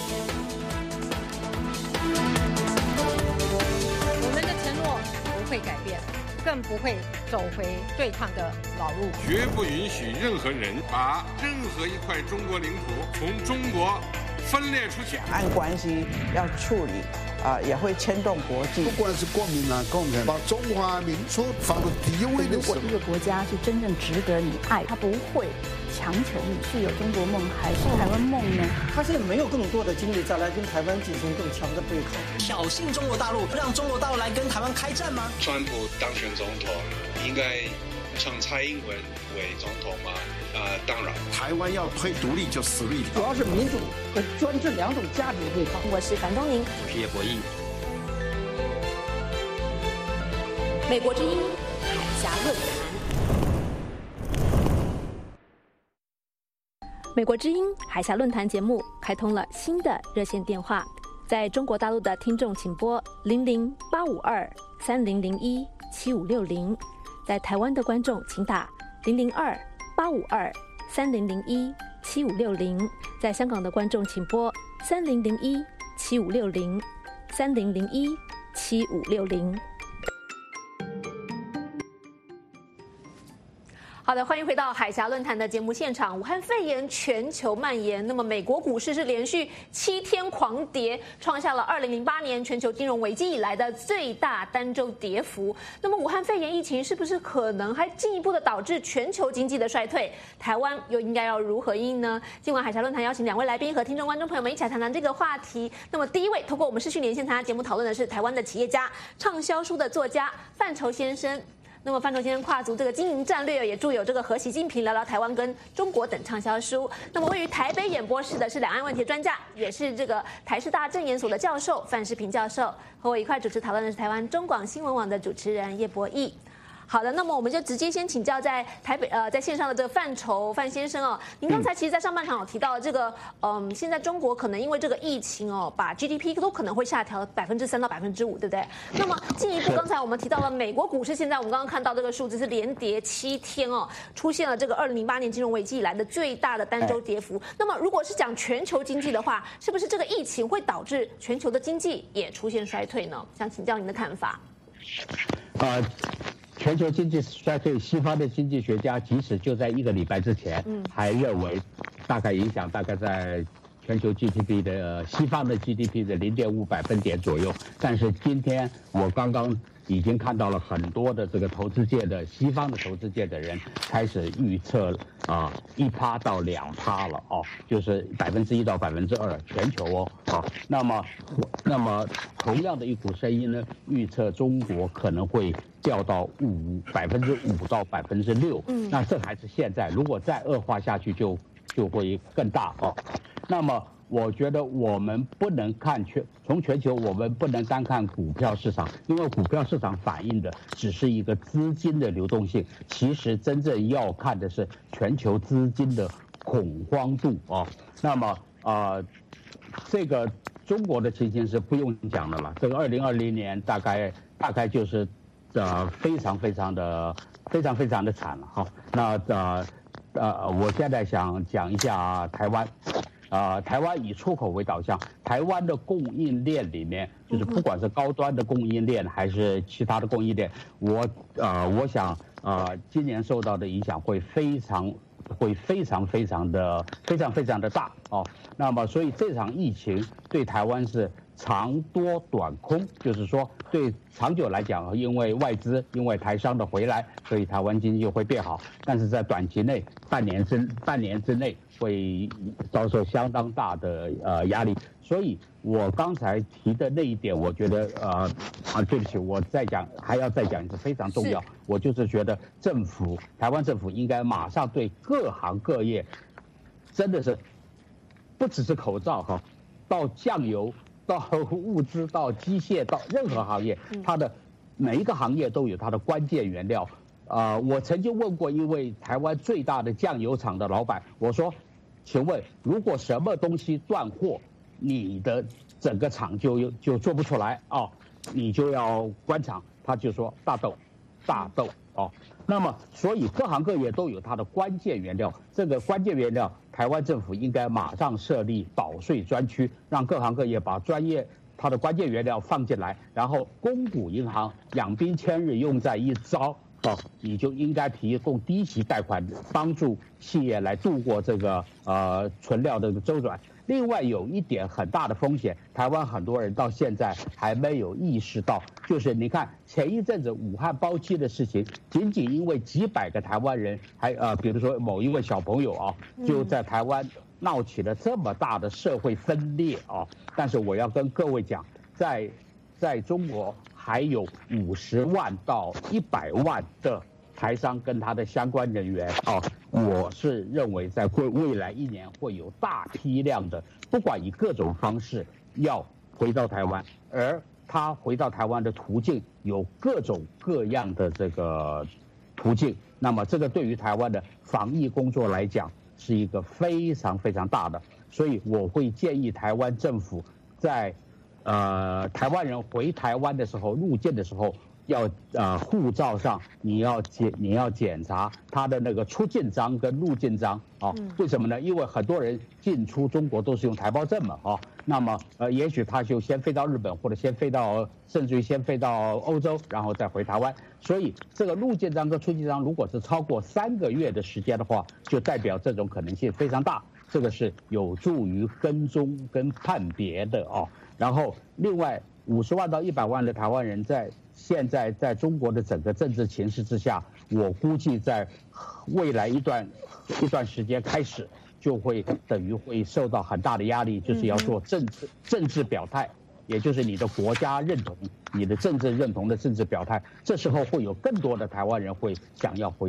会改变，更不会走回对抗的老路。 绝不允许任何人把任何一块中国领土从中国分裂出去。 两岸关系要处理，啊、呃，也会牵动国际。 不管是国民党、共产党，把中华民族放到第一位的时候， 如果一个国家是真正值得你爱，他不会强求你是有中国梦还是台湾梦呢？ 他现在没有更多的精力再来跟台湾进行更强的对抗， 挑衅中国大陆，让中国大陆来跟台湾开战吗？ 川普当选总统，应该称蔡英文为总统吗？呃，当然， 台湾要推独立就死路一条。 主要是民主和专制两种价值对抗。 我是樊东宁， 我是叶博弈。 美国之音海峡论坛。美国之音海峡论坛节目开通了新的热线电话，在中国大陆的听众请拨零零八五二三零零一七五六零，在台湾的观众请打零零二八五二三零零一七五六零，在香港的观众请拨三零零一七五六零三零零一七五六零。好的，欢迎回到海峡论坛的节目现场。武汉肺炎全球蔓延，那么美国股市是连续七天狂跌，创下了二零零八年全球金融危机以来的最大单周跌幅。那么武汉肺炎疫情是不是可能还进一步的导致全球经济的衰退？台湾又应该要如何应呢？今晚海峡论坛邀请两位来宾和听众观众朋友们一起来谈谈这个话题。那么第一位，透过我们视讯连线参加节目讨论的是台湾的企业家、畅销书的作家范畴先生。那么范畴先生跨足这个经营战略，也著有这个和习近平聊聊台湾跟中国等畅销书。那么位于台北演播室的是两岸问题专家，也是这个台师大政研所的教授范世平教授。和我一块主持讨论的是台湾中广新闻网的主持人叶博弈。 好的，那么我们就直接先请教在台北呃在线上的这个范畴范先生哦，您刚才其实，在上半场有提到这个，嗯，现在中国可能因为这个疫情哦，把 G D P 都可能会下调百分之三到百分之五，对不对？那么进一步，刚才我们提到了美国股市，现在我们刚刚看到这个数字是连跌七天哦，出现了这个二零零八年金融危机以来的最大的单周跌幅。那么如果是讲全球经济的话，是不是这个疫情会导致全球的经济也出现衰退呢？想请教您的看法。 呃，全球经济衰退，西方的经济学家即使就在一个礼拜之前，嗯，还认为大概影响大概在全球 G D P 的、呃、西方的 G D P 的零点五百分点左右。但是今天我刚刚已经看到了很多的这个投资界的西方的投资界的人开始预测啊一趴到两趴了哦，就是百分之一到百分之二全球哦啊。那么那么同样的一股声音呢，预测中国可能会掉到五百分之五到百分之六。嗯，那这还是现在，如果再恶化下去就就会更大哦。那么我觉得我们不能看全从全球，我们不能单看股票市场，因为股票市场反映的只是一个资金的流动性，其实真正要看的是全球资金的恐慌度啊。那么啊、呃，这个中国的情形是不用讲的了，这个二零二零年大概大概就是呃非常非常的非常非常的惨了哈。那呃呃，我现在想讲一下台湾。呃，台湾以出口为导向，台湾的供应链里面，就是不管是高端的供应链还是其他的供应链，我呃，我想呃，今年受到的影响会非常会非常非常的非常非常的大哦。那么，所以这场疫情对台湾是长多短空，就是说对长久来讲，因为外资因为台商的回来，所以台湾经济会变好，但是在短期内，半年之半年之内。会遭受相当大的呃压力，所以我刚才提的那一点，我觉得呃啊对不起，我再讲还要再讲一次非常重要，我就是觉得政府台湾政府应该马上对各行各业，真的是不只是口罩哈，到酱油到物资到机械到任何行业，它的每一个行业都有它的关键原料。啊、呃，我曾经问过一位台湾最大的酱油厂的老板，我说。请问，如果什么东西断货，你的整个厂就就做不出来哦，你就要关厂。他就说大豆，大豆哦。那么，所以各行各业都有它的关键原料。这个关键原料，台湾政府应该马上设立保税专区，让各行各业把专业它的关键原料放进来，然后公股银行养兵千日，用在一朝。哦，你就应该提供低息贷款，帮助企业来度过这个呃存料的周转。另外有一点很大的风险，台湾很多人到现在还没有意识到，就是你看前一阵子武汉包机的事情，仅仅因为几百个台湾人，还呃比如说某一位小朋友啊，就在台湾闹起了这么大的社会分裂啊。但是我要跟各位讲，在在中国。还有五十万到一百万的台商跟他的相关人员哦，我是认为在未未来一年会有大批量的，不管以各种方式要回到台湾，而他回到台湾的途径有各种各样的这个途径，那么这个对于台湾的防疫工作来讲是一个非常非常大的，所以我会建议台湾政府在。呃，台湾人回台湾的时候，入境的时候，要呃护照上你要检你要检查他的那个出境章跟入境章啊。嗯、为什么呢？因为很多人进出中国都是用台胞证嘛啊。那么呃，也许他就先飞到日本，或者先飞到，甚至于先飞到欧洲，然后再回台湾。所以这个入境章跟出境章，如果是超过三个月的时间的话，就代表这种可能性非常大。这个是有助于跟踪跟判别的哦。然后，另外五十万到一百万的台湾人在现在在中国的整个政治情势之下，我估计在未来一段一段时间开始，就会等于会受到很大的压力，就是要做政治政治表态，也就是你的国家认同、你的政治认同的政治表态。这时候会有更多的台湾人会想要回到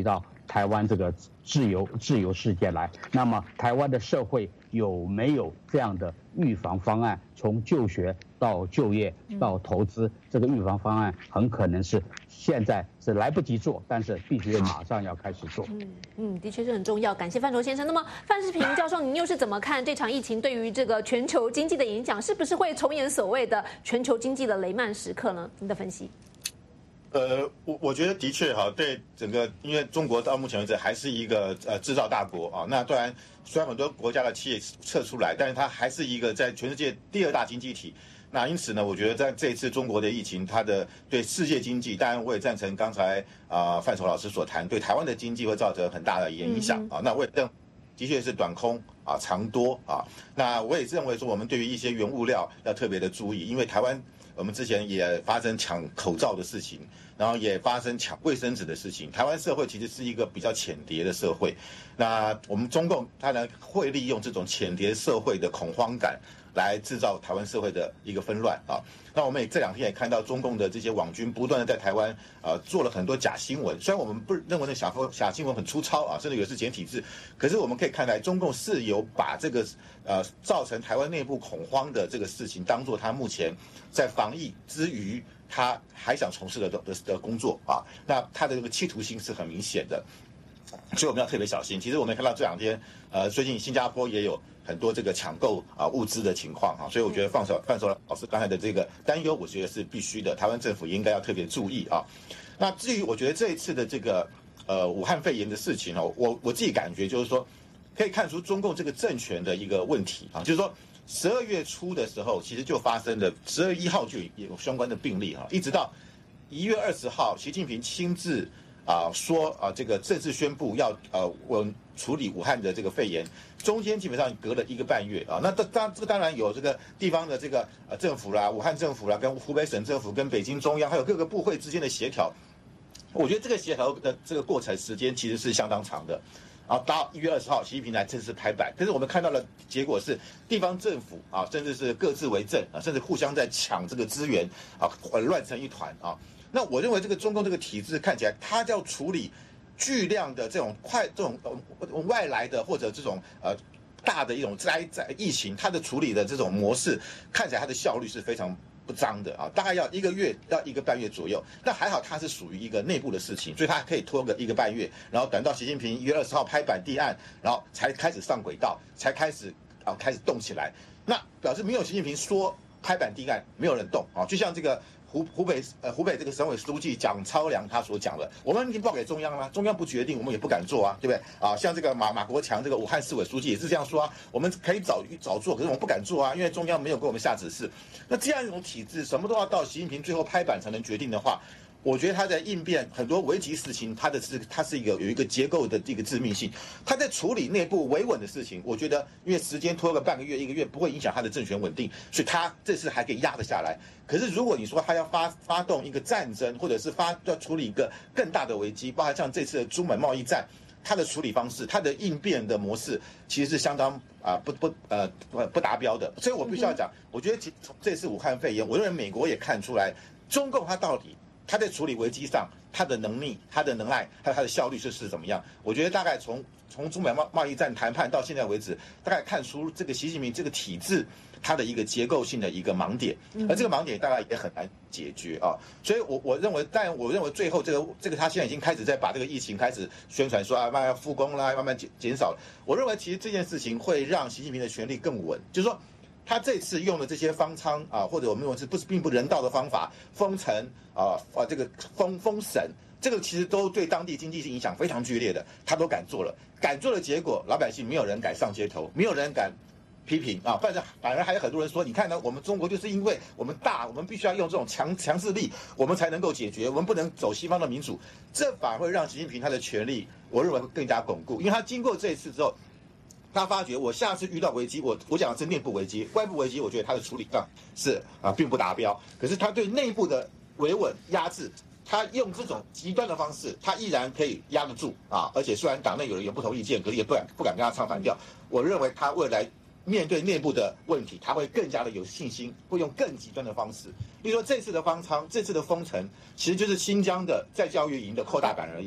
台湾这个自由自由世界来。那么台湾的社会有没有这样的预防方案？从就学到就业到投资，这个预防方案很可能是现在是来不及做，但是必须马上要开始做。 嗯嗯，的确是很重要。感谢范畴先生。那么范世平教授，您又是怎么看这场疫情对于这个全球经济的影响？是不是会重演所谓的全球经济的雷曼时刻呢？您的分析？ 呃，我我觉得的确哈，对整个，因为中国到目前为止还是一个呃制造大国啊。那当然，虽然很多国家的企业撤出来，但是它还是一个在全世界第二大经济体。那因此呢，我觉得在这一次中国的疫情，它的对世界经济，当然我也赞成刚才啊、呃、范畴老师所谈，对台湾的经济会造成很大的影响啊。那我也认的确是短空啊长多啊。那我也认为说，我们对于一些原物料要特别的注意，因为台湾。我们之前也发生抢口罩的事情，然后也发生抢卫生纸的事情。台湾社会其实是一个比较浅碟的社会，那我们中共当然会利用这种浅碟社会的恐慌感来制造台湾社会的一个纷乱啊。那我们也这两天也看到中共的这些网军不断的在台湾呃做了很多假新闻，虽然我们不认为那假假新闻很粗糙啊，甚至有的是简体字，可是我们可以看来中共是有把这个呃造成台湾内部恐慌的这个事情当作他目前在防疫之余他还想从事的的的工作啊，那他的这个企图心是很明显的，所以我们要特别小心。其实我们也看到这两天呃最近新加坡也有很多这个抢购啊物资的情况啊，所以我觉得范畴范畴老师刚才的这个担忧，我觉得是必须的，台湾政府也应该要特别注意啊。那至于我觉得这一次的这个呃武汉肺炎的事情哦，我我自己感觉就是说，可以看出中共这个政权的一个问题啊，就是说十二月初的时候，其实就发生了，十二月一号就有相关的病例啊，一直到一月二十号，习近平亲自啊说啊这个正式宣布要呃我处理武汉的这个肺炎。中间基本上隔了一个半月啊，那当当这个当然有这个地方的这个呃政府啦，武汉政府啦，跟湖北省政府、跟北京中央，还有各个部会之间的协调，我觉得这个协调的这个过程时间其实是相当长的。然后到一月二十号，习近平来正式拍板，可是我们看到的结果是地方政府啊，甚至是各自为政啊，甚至互相在抢这个资源啊，乱成一团啊。那我认为这个中共这个体制看起来，它要处理巨量的这种快这种呃外来的或者这种呃大的一种灾灾疫情，它的处理的这种模式看起来它的效率是非常不彰的啊，大概要一个月到一个半月左右。但还好它是属于一个内部的事情，所以它可以拖个一个半月，然后等到习近平一月二十号拍板定案，然后才开始上轨道，才开始啊开始动起来。那表示没有习近平说拍板定案，没有人动啊，就像这个。湖湖北呃湖北这个省委书记蒋超良他所讲的，我们已经报给中央了，中央不决定，我们也不敢做啊，对不对啊？像这个马马国强这个武汉市委书记也是这样说啊，我们可以早早做，可是我们不敢做啊，因为中央没有给我们下指示。那这样一种体制，什么都要到习近平最后拍板才能决定的话，我觉得他在应变很多危急事情，他的是他是一个有一个结构的一个致命性。他在处理内部维稳的事情，我觉得因为时间拖个半个月一个月不会影响他的政权稳定，所以他这次还可以压得下来。可是如果你说他要发发动一个战争，或者是发要处理一个更大的危机，包括像这次的中美贸易战，他的处理方式，他的应变的模式其实是相当啊、呃、不不呃不不达标的。所以我必须要讲，我觉得从这次武汉肺炎，我认为美国也看出来，中共他到底。他在处理危机上，他的能力、他的能耐，还有他的效率是是怎么样？我觉得大概从从中美贸贸易战谈判到现在为止，大概看出这个习近平这个体制它的一个结构性的一个盲点，而这个盲点大概也很难解决啊。所以我我认为，但我认为最后这个这个他现在已经开始在把这个疫情开始宣传说啊，慢慢复工啦，慢慢减减少了。我认为其实这件事情会让习近平的权力更稳，就是说。他这次用的这些方舱啊，或者我们认为是不是并不人道的方法，封城啊啊这个封封省，这个其实都对当地经济性影响非常剧烈的，他都敢做了，敢做的结果，老百姓没有人敢上街头，没有人敢批评啊，反正反而还有很多人说，你看呢，我们中国就是因为我们大，我们必须要用这种强强势力，我们才能够解决，我们不能走西方的民主，这反而会让习近平他的权力，我认为会更加巩固，因为他经过这一次之后。他发觉我下次遇到危机，我我讲的是内部危机，外部危机，我觉得他的处理上是啊并不达标。可是他对内部的维稳压制，他用这种极端的方式，他依然可以压得住啊！而且虽然党内有人有不同意见，可是也不敢不敢跟他唱反调。我认为他未来面对内部的问题，他会更加的有信心，会用更极端的方式。例如说这次的方舱，这次的封城，其实就是新疆的在教育营的扩大版而已。嗯。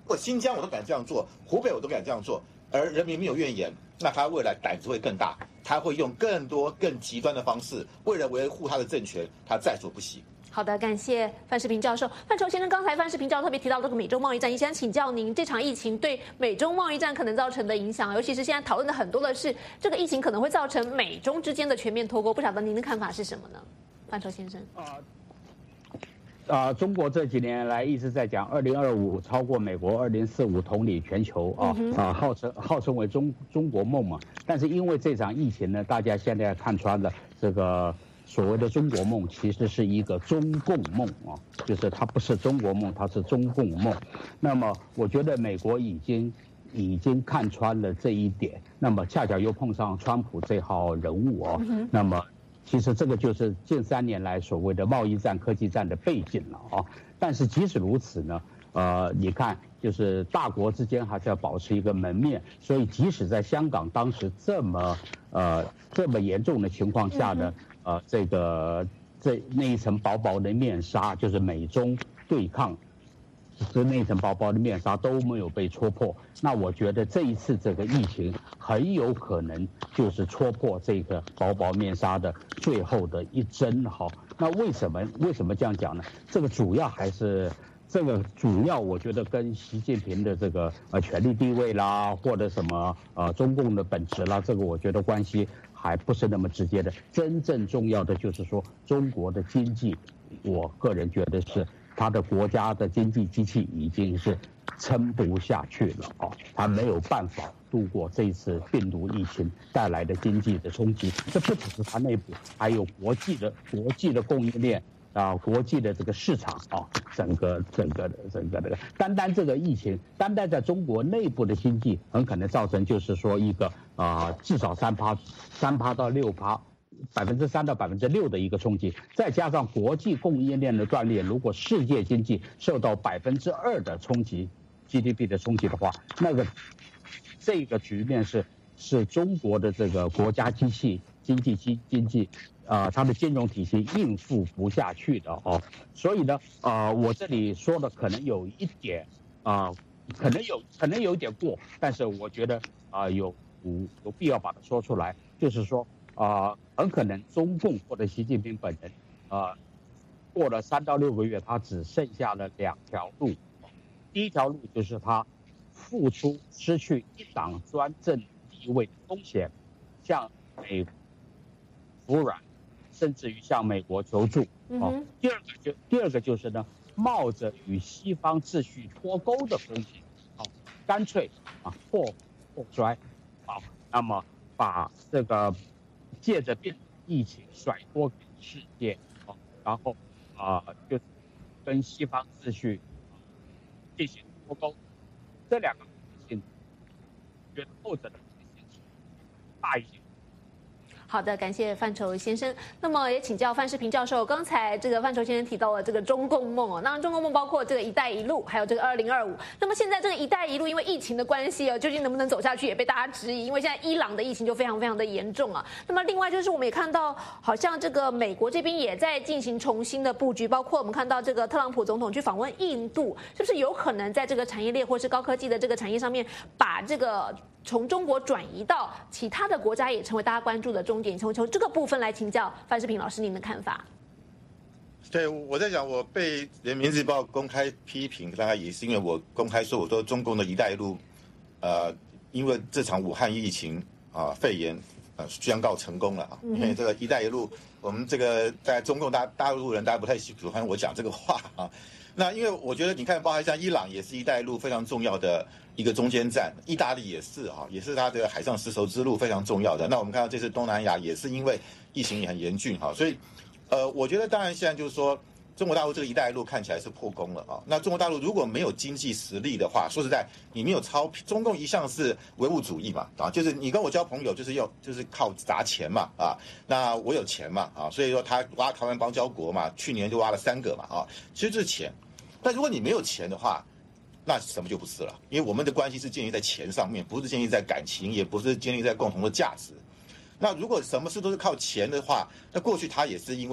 如果新疆我都敢这样做，湖北我都敢这样做，而人民没有怨言，那他未来胆子会更大，他会用更多更极端的方式，为了维护他的政权，他在所不惜。 好的，感谢范世平教授。范畴先生，刚才范世平教授特别提到这个美洲贸易战，也想请教您，这场疫情对美中贸易战可能造成的影响，尤其是现在讨论的很多的是这个疫情可能会造成美中之间的全面脱钩，不晓得您的看法是什么呢？范畴先生。啊。 啊，中国这几年来一直在讲二零二五超过美国二零四五统领全球啊、嗯、啊，号称号称为中中国梦嘛。但是因为这场疫情呢，大家现在看穿了这个所谓的中国梦其实是一个中共梦啊，就是它不是中国梦，它是中共梦。那么我觉得美国已经已经看穿了这一点，那么恰巧又碰上川普这号人物啊，嗯、那么。其实这个就是近三年来所谓的贸易战、科技战的背景了啊。但是即使如此呢，呃，你看，就是大国之间还是要保持一个门面。所以即使在香港当时这么呃这么严重的情况下呢，呃，这个这那一层薄薄的面纱，就是美中对抗。是那层薄薄的面纱都没有被戳破，那我觉得这一次这个疫情很有可能就是戳破这个薄薄面纱的最后的一针。好，那为什么为什么这样讲呢？这个主要还是这个主要我觉得跟习近平的这个呃权力地位啦，或者什么呃中共的本质啦，这个我觉得关系还不是那么直接的。真正重要的就是说中国的经济，我个人觉得是。他的国家的经济机器已经是撑不下去了啊，他没有办法度过这一次病毒疫情带来的经济的冲击。这不只是他内部，还有国际的国际的供应链啊，国际的这个市场啊，整个整个的整个的，单单这个疫情，单单在中国内部的经济，很可能造成就是说一个啊，至少三趴三趴到六趴。百分之三到百分之六的一个冲击，再加上国际供应链的断裂，如果世界经济受到百分之二的冲击 ，G D P 的冲击的话，那个这个局面是是中国的这个国家机器、经济经经济啊、呃，它的金融体系应付不下去的哦。所以呢，啊、呃，我这里说的可能有一点啊、呃，可能有可能有一点过，但是我觉得啊、呃，有有必要把它说出来，就是说。啊、呃，很可能中共或者习近平本人，啊、呃，过了三到六个月，他只剩下了两条路。第一条路就是他付出失去一党专政地位的风险，向美国服软，甚至于向美国求助。哦，嗯、第二个就第二个就是呢，冒着与西方秩序脱钩的风险，好、哦，干脆啊破破摔，好，那么把这个。借着变疫情甩锅给世界，哦，然后啊、呃，就跟西方秩序进行脱钩，这两个可能性，觉得后者的可能性大一些。 好的，感谢范畴先生。那么也请教范世平教授，刚才这个范畴先生提到了这个中共梦哦，当然中共梦包括这个“一带一路”，还有这个二零二五。那么现在这个“一带一路”因为疫情的关系哦，究竟能不能走下去，也被大家质疑。因为现在伊朗的疫情就非常非常的严重啊。那么另外就是我们也看到，好像这个美国这边也在进行重新的布局，包括我们看到这个特朗普总统去访问印度，是不是有可能在这个产业链或是高科技的这个产业上面，把这个从中国转移到其他的国家，也成为大家关注的重点。从从这个部分来请教范世平老师您的看法。 对，我在讲，我被人民日报公开批评，大概也是因为我公开说，我说中共的一带一路，呃，因为这场武汉疫情啊，肺炎呃宣告成功了啊，因为这个一带一路，我们这个在中共大大陆人大家不太喜欢我讲这个话啊。那因为我觉得你看，包含像伊朗也是一带一路非常重要的一个中间站，意大利也是啊，也是它的海上丝绸之路非常重要的。那我们看到这次东南亚也是因为疫情也很严峻哈，所以呃，我觉得当然现在就是说，中国大陆这个一带一路看起来是破功了啊。那中国大陆如果没有经济实力的话，说实在，你没有钞票，中共一向是唯物主义嘛啊，就是你跟我交朋友就是要就是靠砸钱嘛啊，那我有钱嘛啊，所以说他挖台湾邦交国嘛，去年就挖了三个嘛啊，其实这是钱。但如果你没有钱的话，那什么就不是了，因为我们的关系是建立在钱上面，不是建立在感情，也不是建立在共同的价值。那如果什么事都是靠钱的话，那过去他也是因为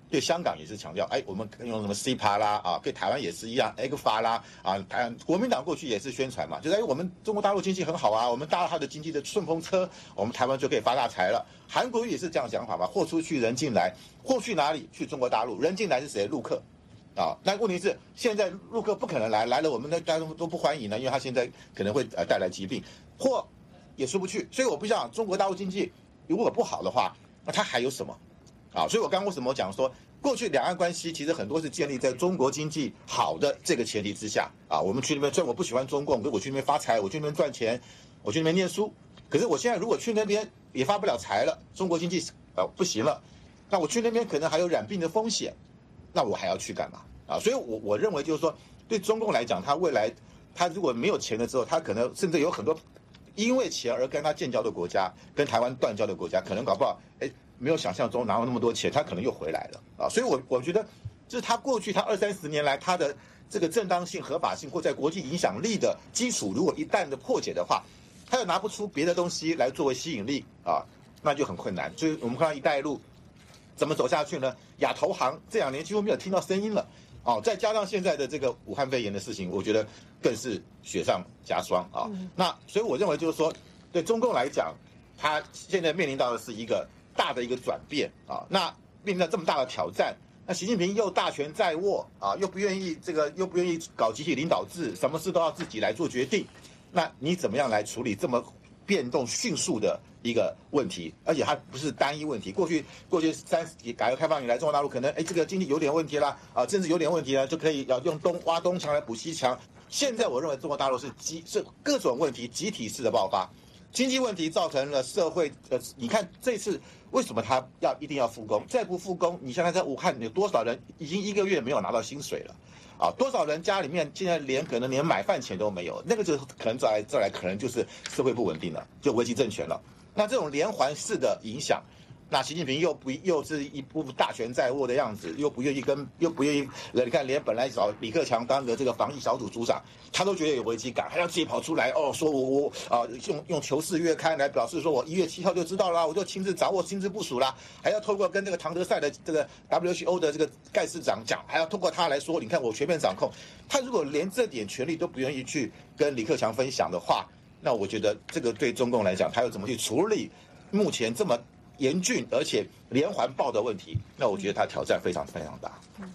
对香港也是强调，哎，我们用什么 C P A 啦，啊，对台湾也是一样 ，E G F A 啦，啊，台湾国民党过去也是宣传嘛，就是哎，我们中国大陆经济很好啊，我们搭了它的经济的顺风车，我们台湾就可以发大财了。韩国也是这样讲法嘛，货出去人进来，货去哪里？去中国大陆，人进来是谁？陆客。啊，那问题是现在陆客不可能来，来了我们的大家都不欢迎呢，因为他现在可能会呃带来疾病，货也出不去，所以我不想中国大陆经济如果不好的话，那它还有什么？啊，所以我刚刚为什么讲说，过去两岸关系其实很多是建立在中国经济好的这个前提之下啊。我们去那边，虽然我不喜欢中共，可是我去那边发财，我去那边赚钱，我去那边念书。可是我现在如果去那边也发不了财了，中国经济呃不行了，那我去那边可能还有染病的风险，那我还要去干嘛啊？所以我我认为就是说，对中共来讲，他未来他如果没有钱了之后，他可能甚至有很多因为钱而跟他建交的国家，跟台湾断交的国家，可能搞不好哎。没有想象中拿了那么多钱，他可能又回来了啊！所以我，我我觉得，就是他过去他二三十年来他的这个正当性、合法性或在国际影响力的基础，如果一旦的破解的话，他又拿不出别的东西来作为吸引力啊，那就很困难。所以我们看到“一带一路”怎么走下去呢？亚投行这两年几乎没有听到声音了哦，再加上现在的这个武汉肺炎的事情，我觉得更是雪上加霜啊。嗯、那所以我认为就是说，对中共来讲，他现在面临到的是一个大的一个转变啊，那面临到这么大的挑战，那习近平又大权在握啊，又不愿意这个，又不愿意搞集体领导制，什么事都要自己来做决定，那你怎么样来处理这么变动迅速的一个问题？而且它不是单一问题，过去过去三改革开放以来，中国大陆可能哎这个经济有点问题啦，啊政治有点问题了，就可以要用东挖东墙来补西墙。现在我认为中国大陆是集是各种问题集体式的爆发。经济问题造成了社会，呃，你看这次为什么他要一定要复工？再不复工，你现在在武汉有多少人已经一个月没有拿到薪水了？啊，多少人家里面现在连可能连买饭钱都没有？那个就可能再来再来，可能就是社会不稳定了，就危机政权了。那这种连环式的影响，那习近平又不又是一副大权在握的样子，又不愿意跟又不愿意，你看连本来找李克强当个这个防疫小组组长，他都觉得有危机感，还要自己跑出来哦，说我我啊、呃、用用《求是月刊》来表示说我一月七号就知道了，我就亲自掌握亲自部署啦，还要透过跟这个唐德赛的这个 W H O 的这个盖世长讲，还要透过他来说，你看我全面掌控。他如果连这点权利都不愿意去跟李克强分享的话，那我觉得这个对中共来讲，他又怎么去处理目前这么严峻而且连环爆的问题，那我觉得他挑战非常非常大。 嗯、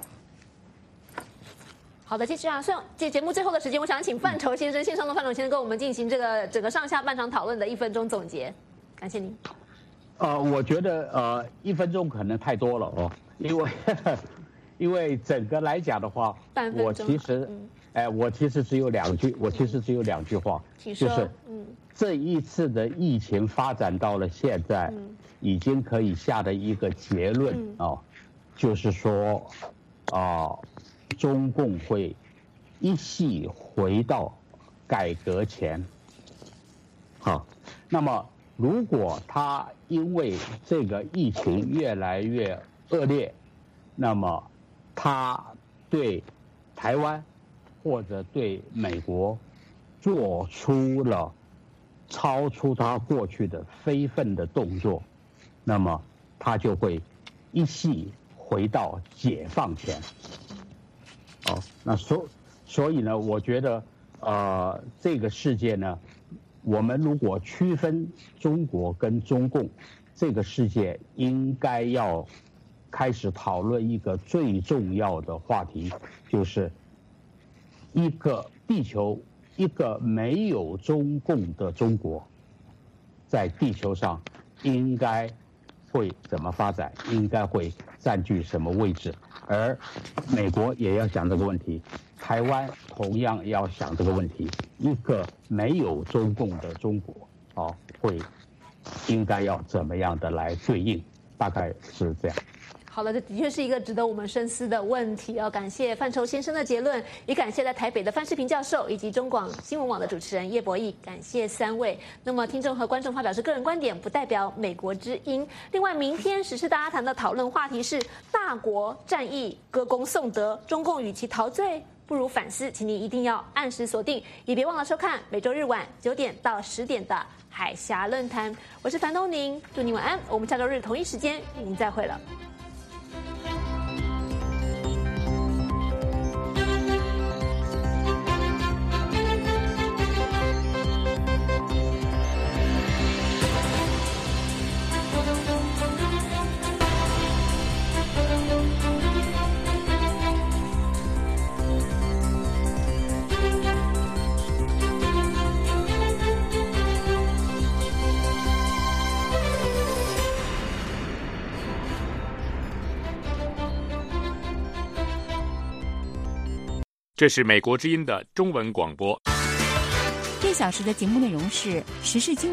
好的，接下来剩这节目最后的时间，我想请范畴先生，线上的范畴先生跟我们进行这个整个上下半场讨论的一分钟总结，感谢您。 呃，我觉得呃一分钟可能太多了哦，因为因为整个来讲的话，我其实哎、嗯呃、我其实只有两句，我其实只有两句话， 嗯、 就是嗯。这一次的疫情发展到了现在，已经可以下的一个结论啊、哦，就是说，啊、呃，中共会一系回到改革前。好，那么如果他因为这个疫情越来越恶劣，那么他对台湾或者对美国做出了超出他过去的非分的动作，那么他就会一系回到解放前。哦，那所所以呢，我觉得呃，这个世界呢，我们如果区分中国跟中共，这个世界应该要开始讨论一个最重要的话题，就是一个地球。一个没有中共的中国，在地球上应该会怎么发展？应该会占据什么位置？而美国也要想这个问题，台湾同样要想这个问题。一个没有中共的中国，哦，会应该要怎么样的来对应？大概是这样。 好了，这的确是一个值得我们深思的问题哦。感谢范畴先生的结论，也感谢在台北的范世平教授以及中广新闻网的主持人叶博弈，感谢三位。那么，听众和观众发表是个人观点，不代表美国之音。另外，明天时事大家谈的讨论话题是大国战役歌功颂德，中共与其陶醉不如反思，请你一定要按时锁定，也别忘了收看每周日晚九点到十点的海峡论坛。我是樊东宁，祝你晚安。我们下周日同一时间与您再会了。 这是美国之音的中文广播。 这小时的节目内容是时事经